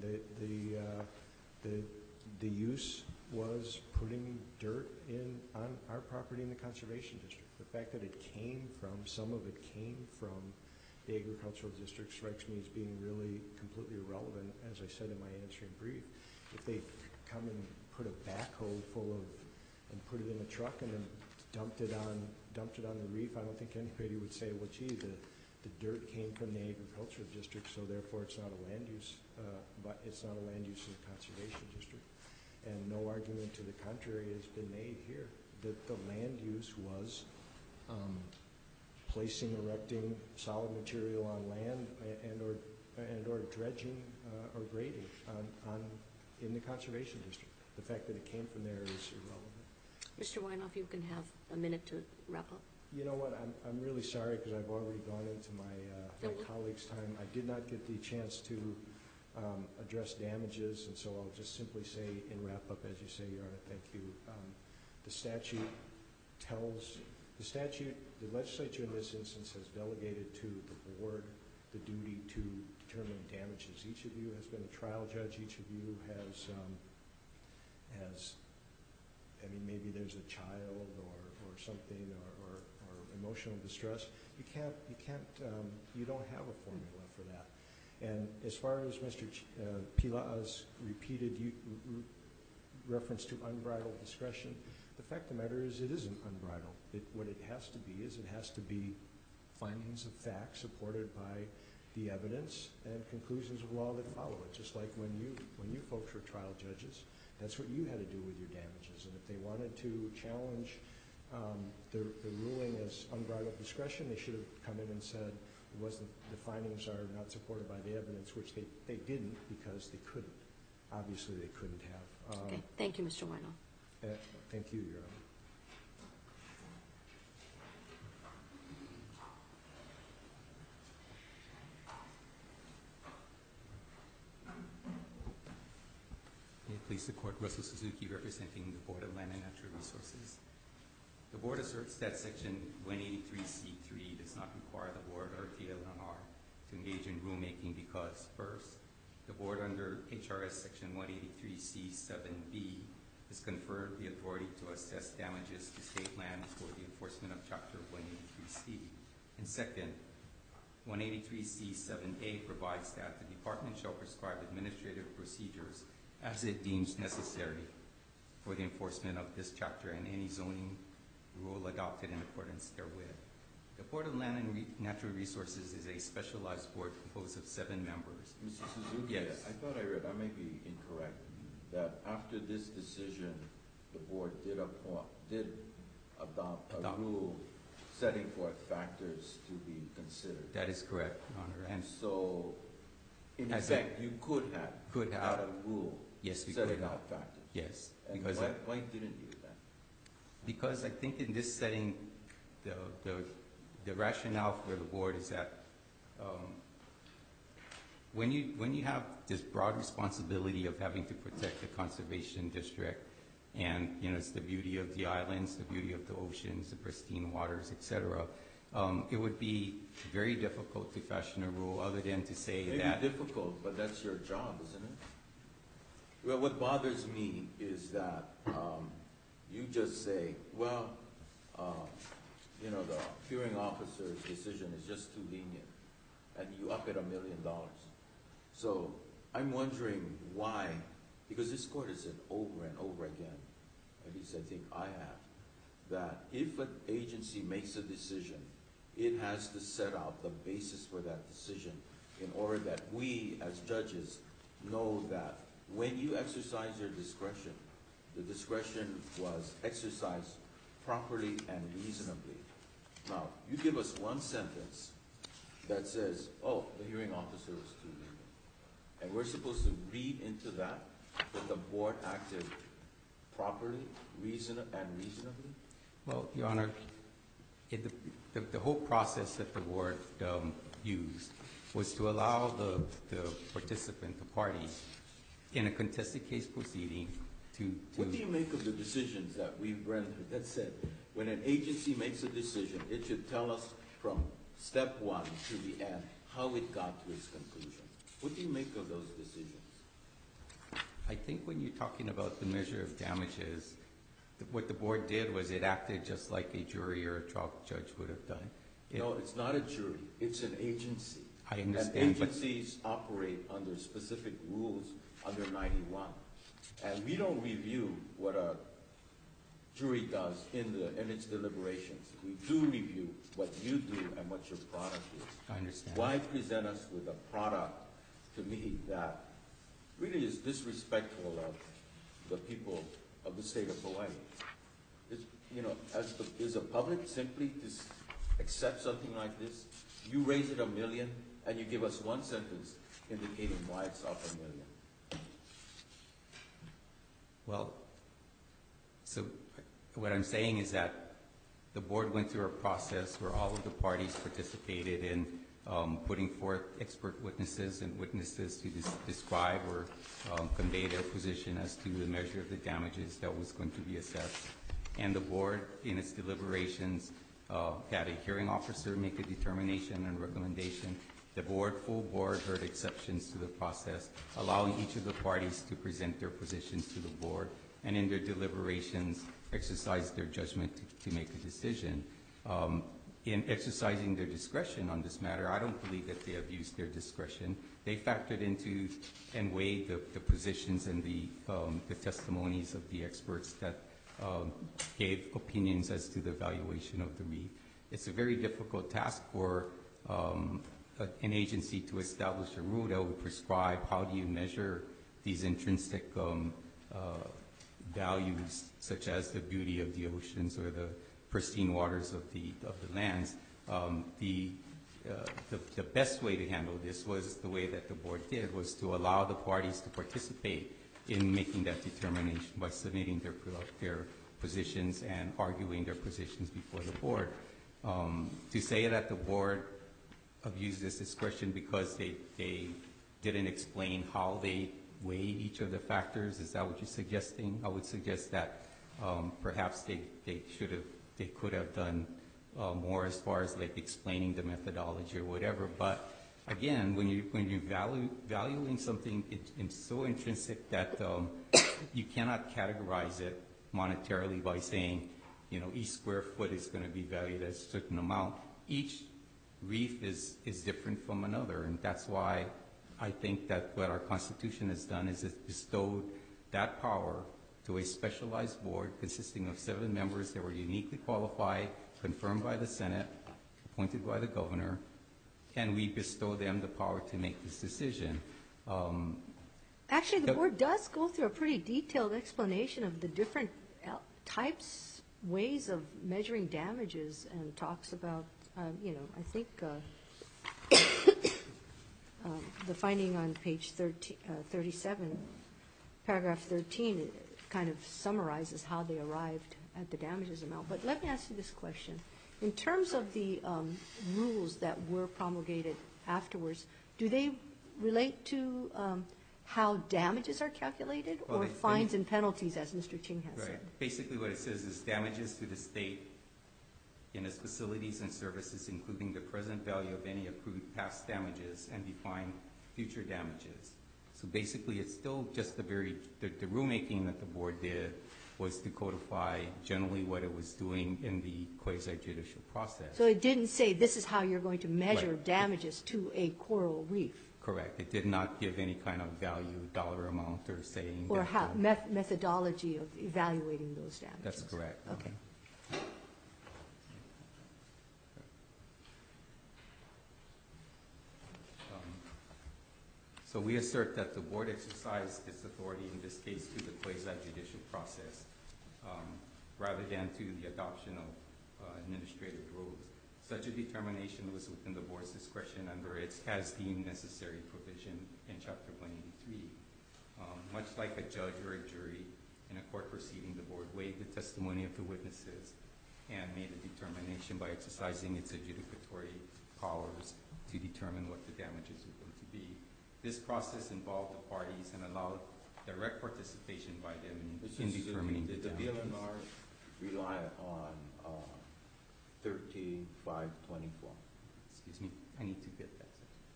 the use was putting dirt on our property in the conservation district. The fact that some of it came from the agricultural district strikes me as being really completely irrelevant. As I said in my answering brief, if they come and put a backhoe and put it in a truck and then dumped it on the reef, I don't think anybody would say, well, gee, the dirt came from the agricultural district, so therefore it's not a land use, but it's not a land use in the conservation district. And no argument to the contrary has been made here. That the land use was erecting solid material on land and or dredging or grading in the conservation district. The fact that it came from there is irrelevant. Mr. Weinoff, you can have a minute to wrap up. You know what? I'm really sorry because I've already gone into my colleague's time. I did not get the chance to address damages, and so I'll just simply say in wrap up, as you say, Your Honor, thank you. The legislature in this instance has delegated to the board the duty to determine damages. Each of you has been a trial judge. Each of you has I mean, maybe there's a child or something or emotional distress. You don't have a formula for that. And as far as Mr. Pila'a's repeated reference to unbridled discretion, the fact of the matter is it isn't unbridled. What it has to be is it has to be findings of fact supported by the evidence and conclusions of law that follow it. Just like when you folks were trial judges, that's what you had to do with your damages. And if they wanted to challenge the ruling as unbridled discretion, they should have come in and said the findings are not supported by the evidence, which they didn't because they couldn't. Obviously, they couldn't have. Okay. Thank you, Mr. Weinoff. Thank you, Your Honor. May it please the Court, Russell Suzuki representing the Board of Land and Natural Resources. The Board asserts that Section 183C3 does not require the Board or TLNR to engage in rulemaking because, first, the Board under HRS Section 183C7B has conferred the authority to assess damages to state lands for the enforcement of Chapter 183C. And second, 183C7A provides that the Department shall prescribe administrative procedures as it deems necessary for the enforcement of this chapter and any zoning rule adopted in accordance therewith. The Board of Land and Natural Resources is a specialized board composed of 7 members. Mr. Suzuki, yes. I thought I read, I may be incorrect, that after this decision, the board did adopt a rule setting forth factors to be considered. That is correct, Your Honor. And so, in effect, you could have had a rule setting out factors. Yes. And because why didn't you do that? Because I think in this setting, the rationale for the board is that when you have this broad responsibility of having to protect the conservation district, and it's the beauty of the islands, the beauty of the oceans, the pristine waters, etc., it would be very difficult to fashion a rule other than to say that. Maybe difficult, but that's your job, isn't it? Well, what bothers me is that you just say, well, the hearing officer's decision is just too lenient, and you up it $1 million. So I'm wondering why, because this court has said over and over again, at least I think I have, that if an agency makes a decision it has to set out the basis for that decision in order that we, as judges, know that when you exercise your discretion, the discretion was exercised properly and reasonably. Now, you give us one sentence that says, oh, the hearing officer was too lenient. And we're supposed to read into that the board acted properly, reasonably. Well, Your Honor, the whole process that the board used was to allow the participant, the party, in a contested case proceeding to... What do you make of the decisions that we've rendered that said when an agency makes a decision, it should tell us from step one to the end how it got to its conclusion? What do you make of those decisions? I think when you're talking about the measure of damages, what the board did was it acted just like a jury or a trial judge would have done. No, it's not a jury. It's an agency. I understand. And agencies operate under specific rules under 91. And we don't review what a jury does in its deliberations. We do review what you do and what your product is. I understand. Why present us with a product, to me, that really is disrespectful of the people of the state of Hawaii? Is the public simply to accept something like this? You raise it $1 million, and you give us one sentence indicating why it's up $1 million. Well, so what I'm saying is that the board went through a process where all of the parties participated in putting forth expert witnesses and witnesses to describe or convey their position as to the measure of the damages that was going to be assessed. And the board, in its deliberations, had a hearing officer make a determination and recommendation. The board, full board, heard exceptions to the process, allowing each of the parties to present their positions to the board, and in their deliberations exercised their judgment to make a decision. In exercising their discretion on this matter, I don't believe that they abused their discretion. They factored into and weighed the positions and the testimonies of the experts that gave opinions as to the valuation of the reef. It's a very difficult task for an agency to establish a rule that would prescribe how do you measure these intrinsic values, such as the beauty of the oceans or the pristine waters of the lands. The best way to handle this was the way that the board did, was to allow the parties to participate in making that determination by submitting their positions and arguing their positions before the board. To say that the board abused this discretion because they didn't explain how they weigh each of the factors, is that what you're suggesting? I would suggest that perhaps they could have done more as far as like explaining the methodology or whatever. But again, when you're valuing something, it's so intrinsic that you cannot categorize it monetarily by saying, each square foot is going to be valued at a certain amount. Each reef is different from another, and that's why I think that what our Constitution has done is it's bestowed that power to a specialized board consisting of 7 members that were uniquely qualified, confirmed by the Senate, appointed by the governor, and we bestow them the power to make this decision. Actually, the board does go through a pretty detailed explanation of the different types, ways of measuring damages, and talks about, I think the finding on page 37, paragraph 13, it kind of summarizes how they arrived at the damages amount. But let me ask you this question. In terms of the rules that were promulgated afterwards, do they relate to how damages are calculated, or fines and penalties, as Mr. Ching has said? Basically what it says is damages to the state in its facilities and services, including the present value of any accrued past damages, and define future damages. So basically it's still just the rulemaking that the board did was to codify generally what it was doing in the quasi-judicial process. So it didn't say this is how you're going to measure damages to a coral reef? Correct. It did not give any kind of value, dollar amount, or saying or methodology of evaluating those damages. That's correct. Okay. So we assert that the board exercised its authority in this case through the quasi-judicial process, rather than through the adoption of administrative rules. Such a determination was within the board's discretion under its as deemed necessary provision in Chapter 183. Much like a judge or a jury in a court proceeding, the board weighed the testimony of the witnesses and made a determination by exercising its adjudicatory powers to determine what the damages were going to be. This process involved the parties and allowed direct participation by them in determining the damages. Did the BLNR rely on 13-524? Excuse me, I need to get that.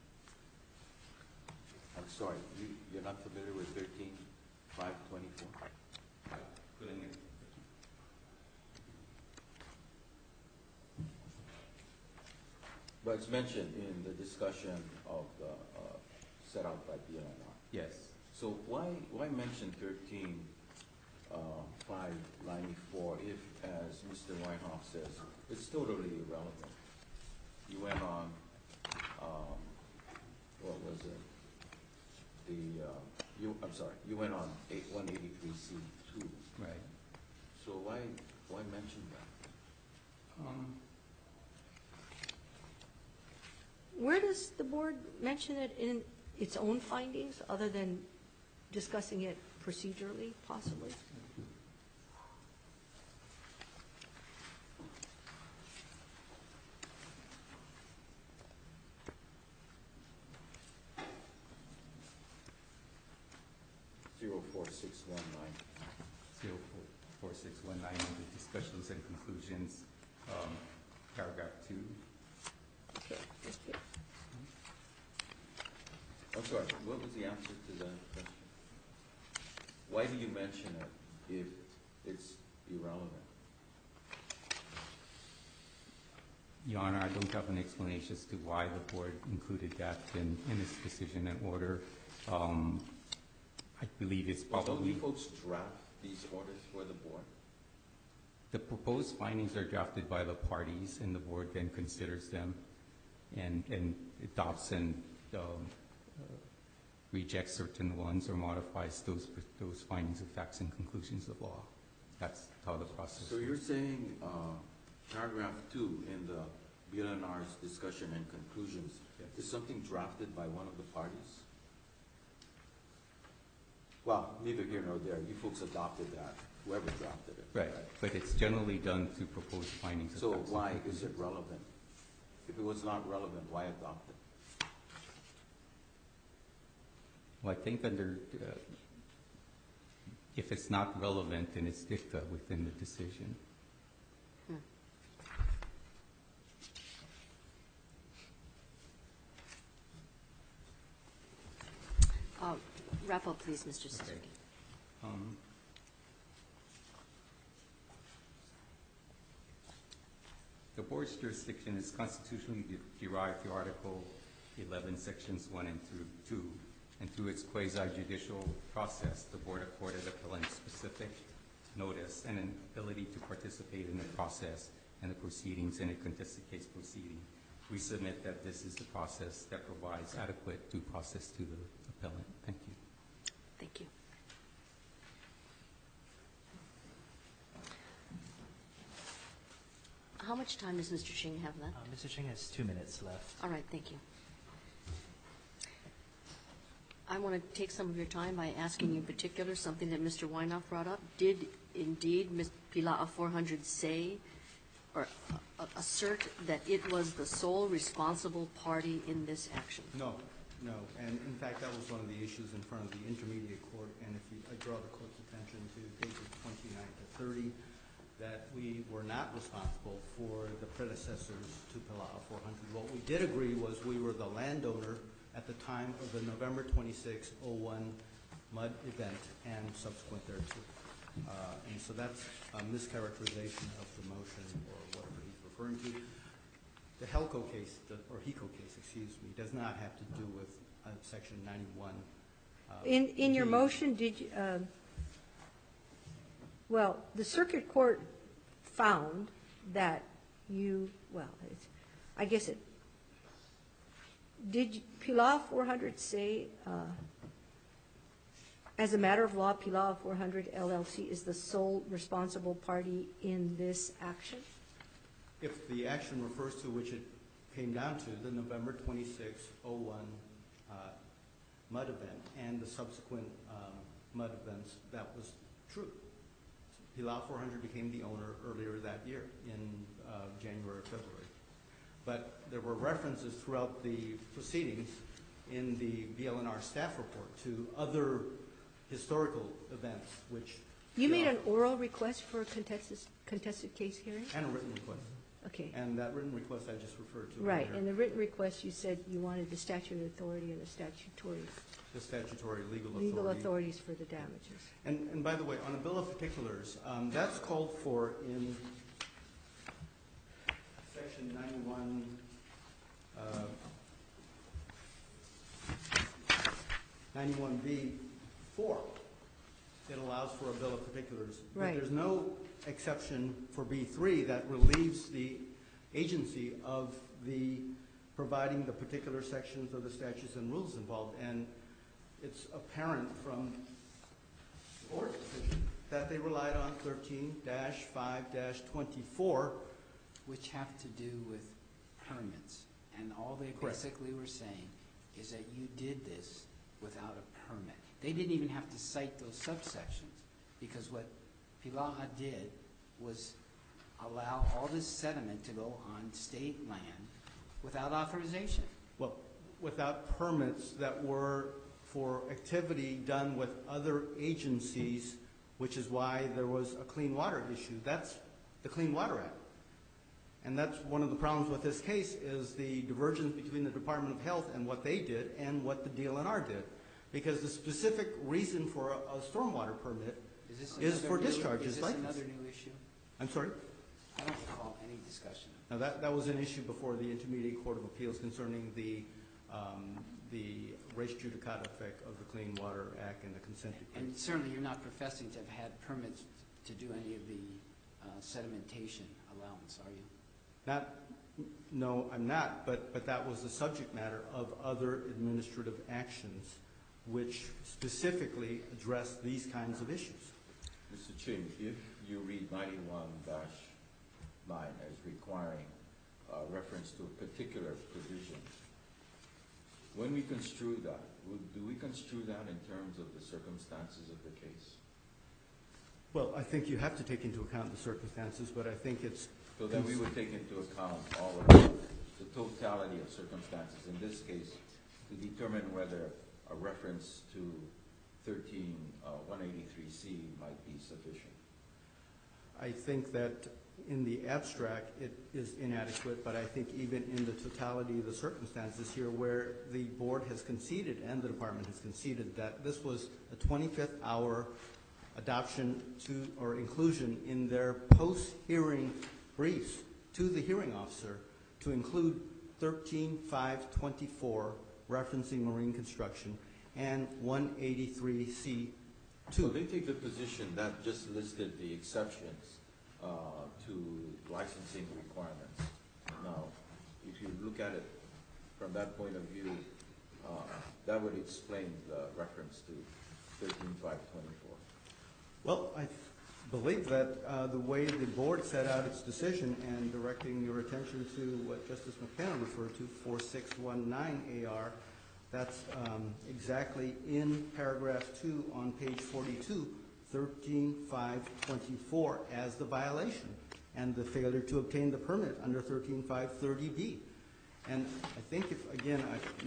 I'm sorry, you're not familiar with 13-524? Couldn't get it. But it's mentioned in the discussion of the set out by BLNR. Yes. So why mention 13-594 if, as Mr. Weinhoff says, it's totally irrelevant? You went on, what was it? You went on 183C2. Right. So why mention that? Where does the board mention it in its own findings, other than discussing it procedurally, possibly? Zero 4619 under discussions and conclusions, paragraph 2. Okay, thank you. I'm sorry, what was the answer to that question? Why do you mention it if it's irrelevant? Your Honor, I don't have an explanation as to why the board included that in its decision and order. I believe it's probably... Don't you folks draft these orders for the board? The proposed findings are drafted by the parties, and the board then considers them and adopts and rejects certain ones or modifies those findings of facts and conclusions of law. That's how the process So works. you're saying paragraph 2 in the BLNR's discussion and conclusions is something drafted by one of the parties? Well, neither here nor there. You folks adopted that, whoever drafted it. Right, but it's generally done through proposed findings of So facts. why is it relevant? If it was not relevant, why adopt it? Well, I think under, if it's not relevant, then it's dicta within the decision. Wrap up, please, Mr. Suzuki. Okay. The board's jurisdiction is constitutionally derived through Article 11, Sections 1 and 2, and through its quasi-judicial process, the board accorded appellants specific notice and an ability to participate in the process and the proceedings in a contested case proceeding. We submit that this is the process that provides adequate due process to the appellant. Thank you. Thank you. How much time does Mr. Ching have left? Mr. Ching has 2 minutes left. All right, thank you. I want to take some of your time by asking you in particular something that Mr. Weinoff brought up. Did indeed Ms. Pila'a 400 say or assert that it was the sole responsible party in this action? No. And in fact, that was one of the issues in front of the intermediate court. And if I draw the court's attention to pages 29 to 30, that we were not responsible for the predecessors to Pila'a 400. What we did agree was we were the landowner at the time of the November 26, 01 mud event and subsequent thereto. And so that's a mischaracterization of the motion or whatever he's referring to. The HELCO case, or HECO case, excuse me, does not have to do with Section 91. In your motion, did you, well, the circuit court found that you, well, I guess it, Did Pilar 400 say, as a matter of law, Pilar 400 LLC is the sole responsible party in this action? If the action refers to which it came down to, the November 26, 01 mud event and the subsequent mud events, that was true. Pilar 400 became the owner earlier that year in January or February. But there were references throughout the proceedings in the BLNR staff report to other historical events which... You made an oral request for a contested case hearing? And a written request. Okay. And that written request I just referred to Right, earlier. and the written request, you said you wanted the statute of authority and the statutory The statutory legal authority. legal authorities for the damages. And by the way, on a bill of particulars, that's called for in section 91B4. It allows for a bill of particulars. Right. But there's no exception for B3 that relieves the agency of the providing the particular sections of the statutes and rules involved. And it's apparent from the board's decision that they relied on 13-5-24. Which have to do with permits. And all they Correct. basically were saying is that you did this without a permit. They didn't even have to cite those subsections, because what Pilar did was allow all this sediment to go on state land without authorization. Well, without permits that were for activity done with other agencies, which is why there was a clean water issue. That's the Clean Water Act. And that's one of the problems with this case is the divergence between the Department of Health and what they did and what the DLNR did. Because the specific reason for a stormwater permit is for discharges like this. Is this another new issue? I'm sorry? I don't recall any discussion. Now, that was an issue before the Intermediate Court of Appeals concerning the res judicata effect of the Clean Water Act and the consent decree. And certainly you're not professing to have had permits to do any of the sedimentation allowance, are you? No, I'm not, but that was the subject matter of other administrative actions which specifically address these kinds of issues. Mr. Ching, if you read 91-9 as requiring reference to a particular provision, when we construe that, do we construe that in terms of the circumstances of the case? Well, I think you have to take into account the circumstances, but I think it's... So that we would take into account all of the totality of circumstances, in this case, to determine whether a reference to 13183C might be sufficient. I think that in the abstract it is inadequate, but I think even in the totality of the circumstances here where the board has conceded and the department has conceded that this was a 25th hour adoption to or inclusion in their post-hearing briefs to the hearing officer to include 13-5-24 referencing marine construction and 183C2. So they take the position that just listed the exceptions to licensing requirements. Now, if you look at it from that point of view, that would explain the reference to 13-5-24. Well, I believe that the way the board set out its decision and directing your attention to what Justice McKenna referred to, 4619 AR, that's exactly in paragraph 2 on page 42, 13-5-24 as the violation and the failure to obtain the permit under 13-5-30B. And I think if, again,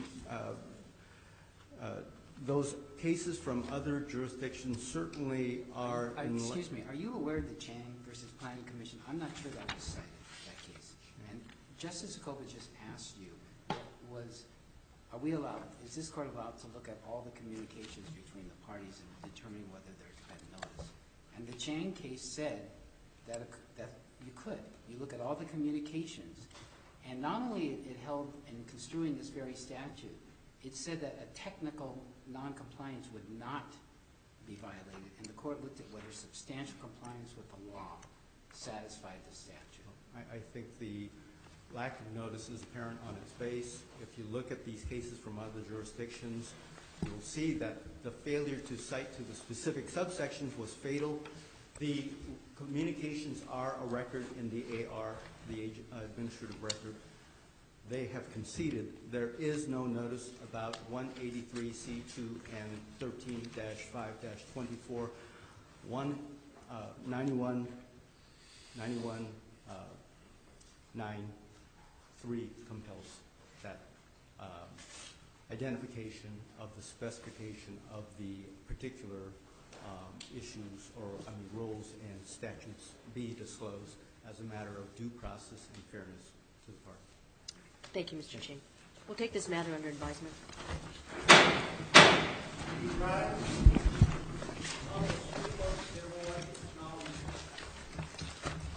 those cases from other jurisdictions certainly are... Excuse me, are you aware of the Chang versus Planning Commission? I'm not sure that was cited, that case. And Justice Acoba just asked you, are we allowed, is this court allowed to look at all the communications between the parties and determine whether there's been notice? And the Chang case said that you could. You look at all the communications, and not only it held in construing this very statute, it said that a technical noncompliance would not be violated, and the court looked at whether substantial compliance with the law satisfied the statute. I think the lack of notice is apparent on its face. If you look at these cases from other jurisdictions, you'll see that the failure to cite to the specific subsections was fatal. The communications are a record in the AR, the administrative record. They have conceded there is no notice about 183C2 and 13-5-24. 91.9.3 compels that identification of the specification of the particular issues or rules and statutes be disclosed as a matter of due process and fairness to the party. Thank you, Mr. Ching. We'll take this matter under advisement.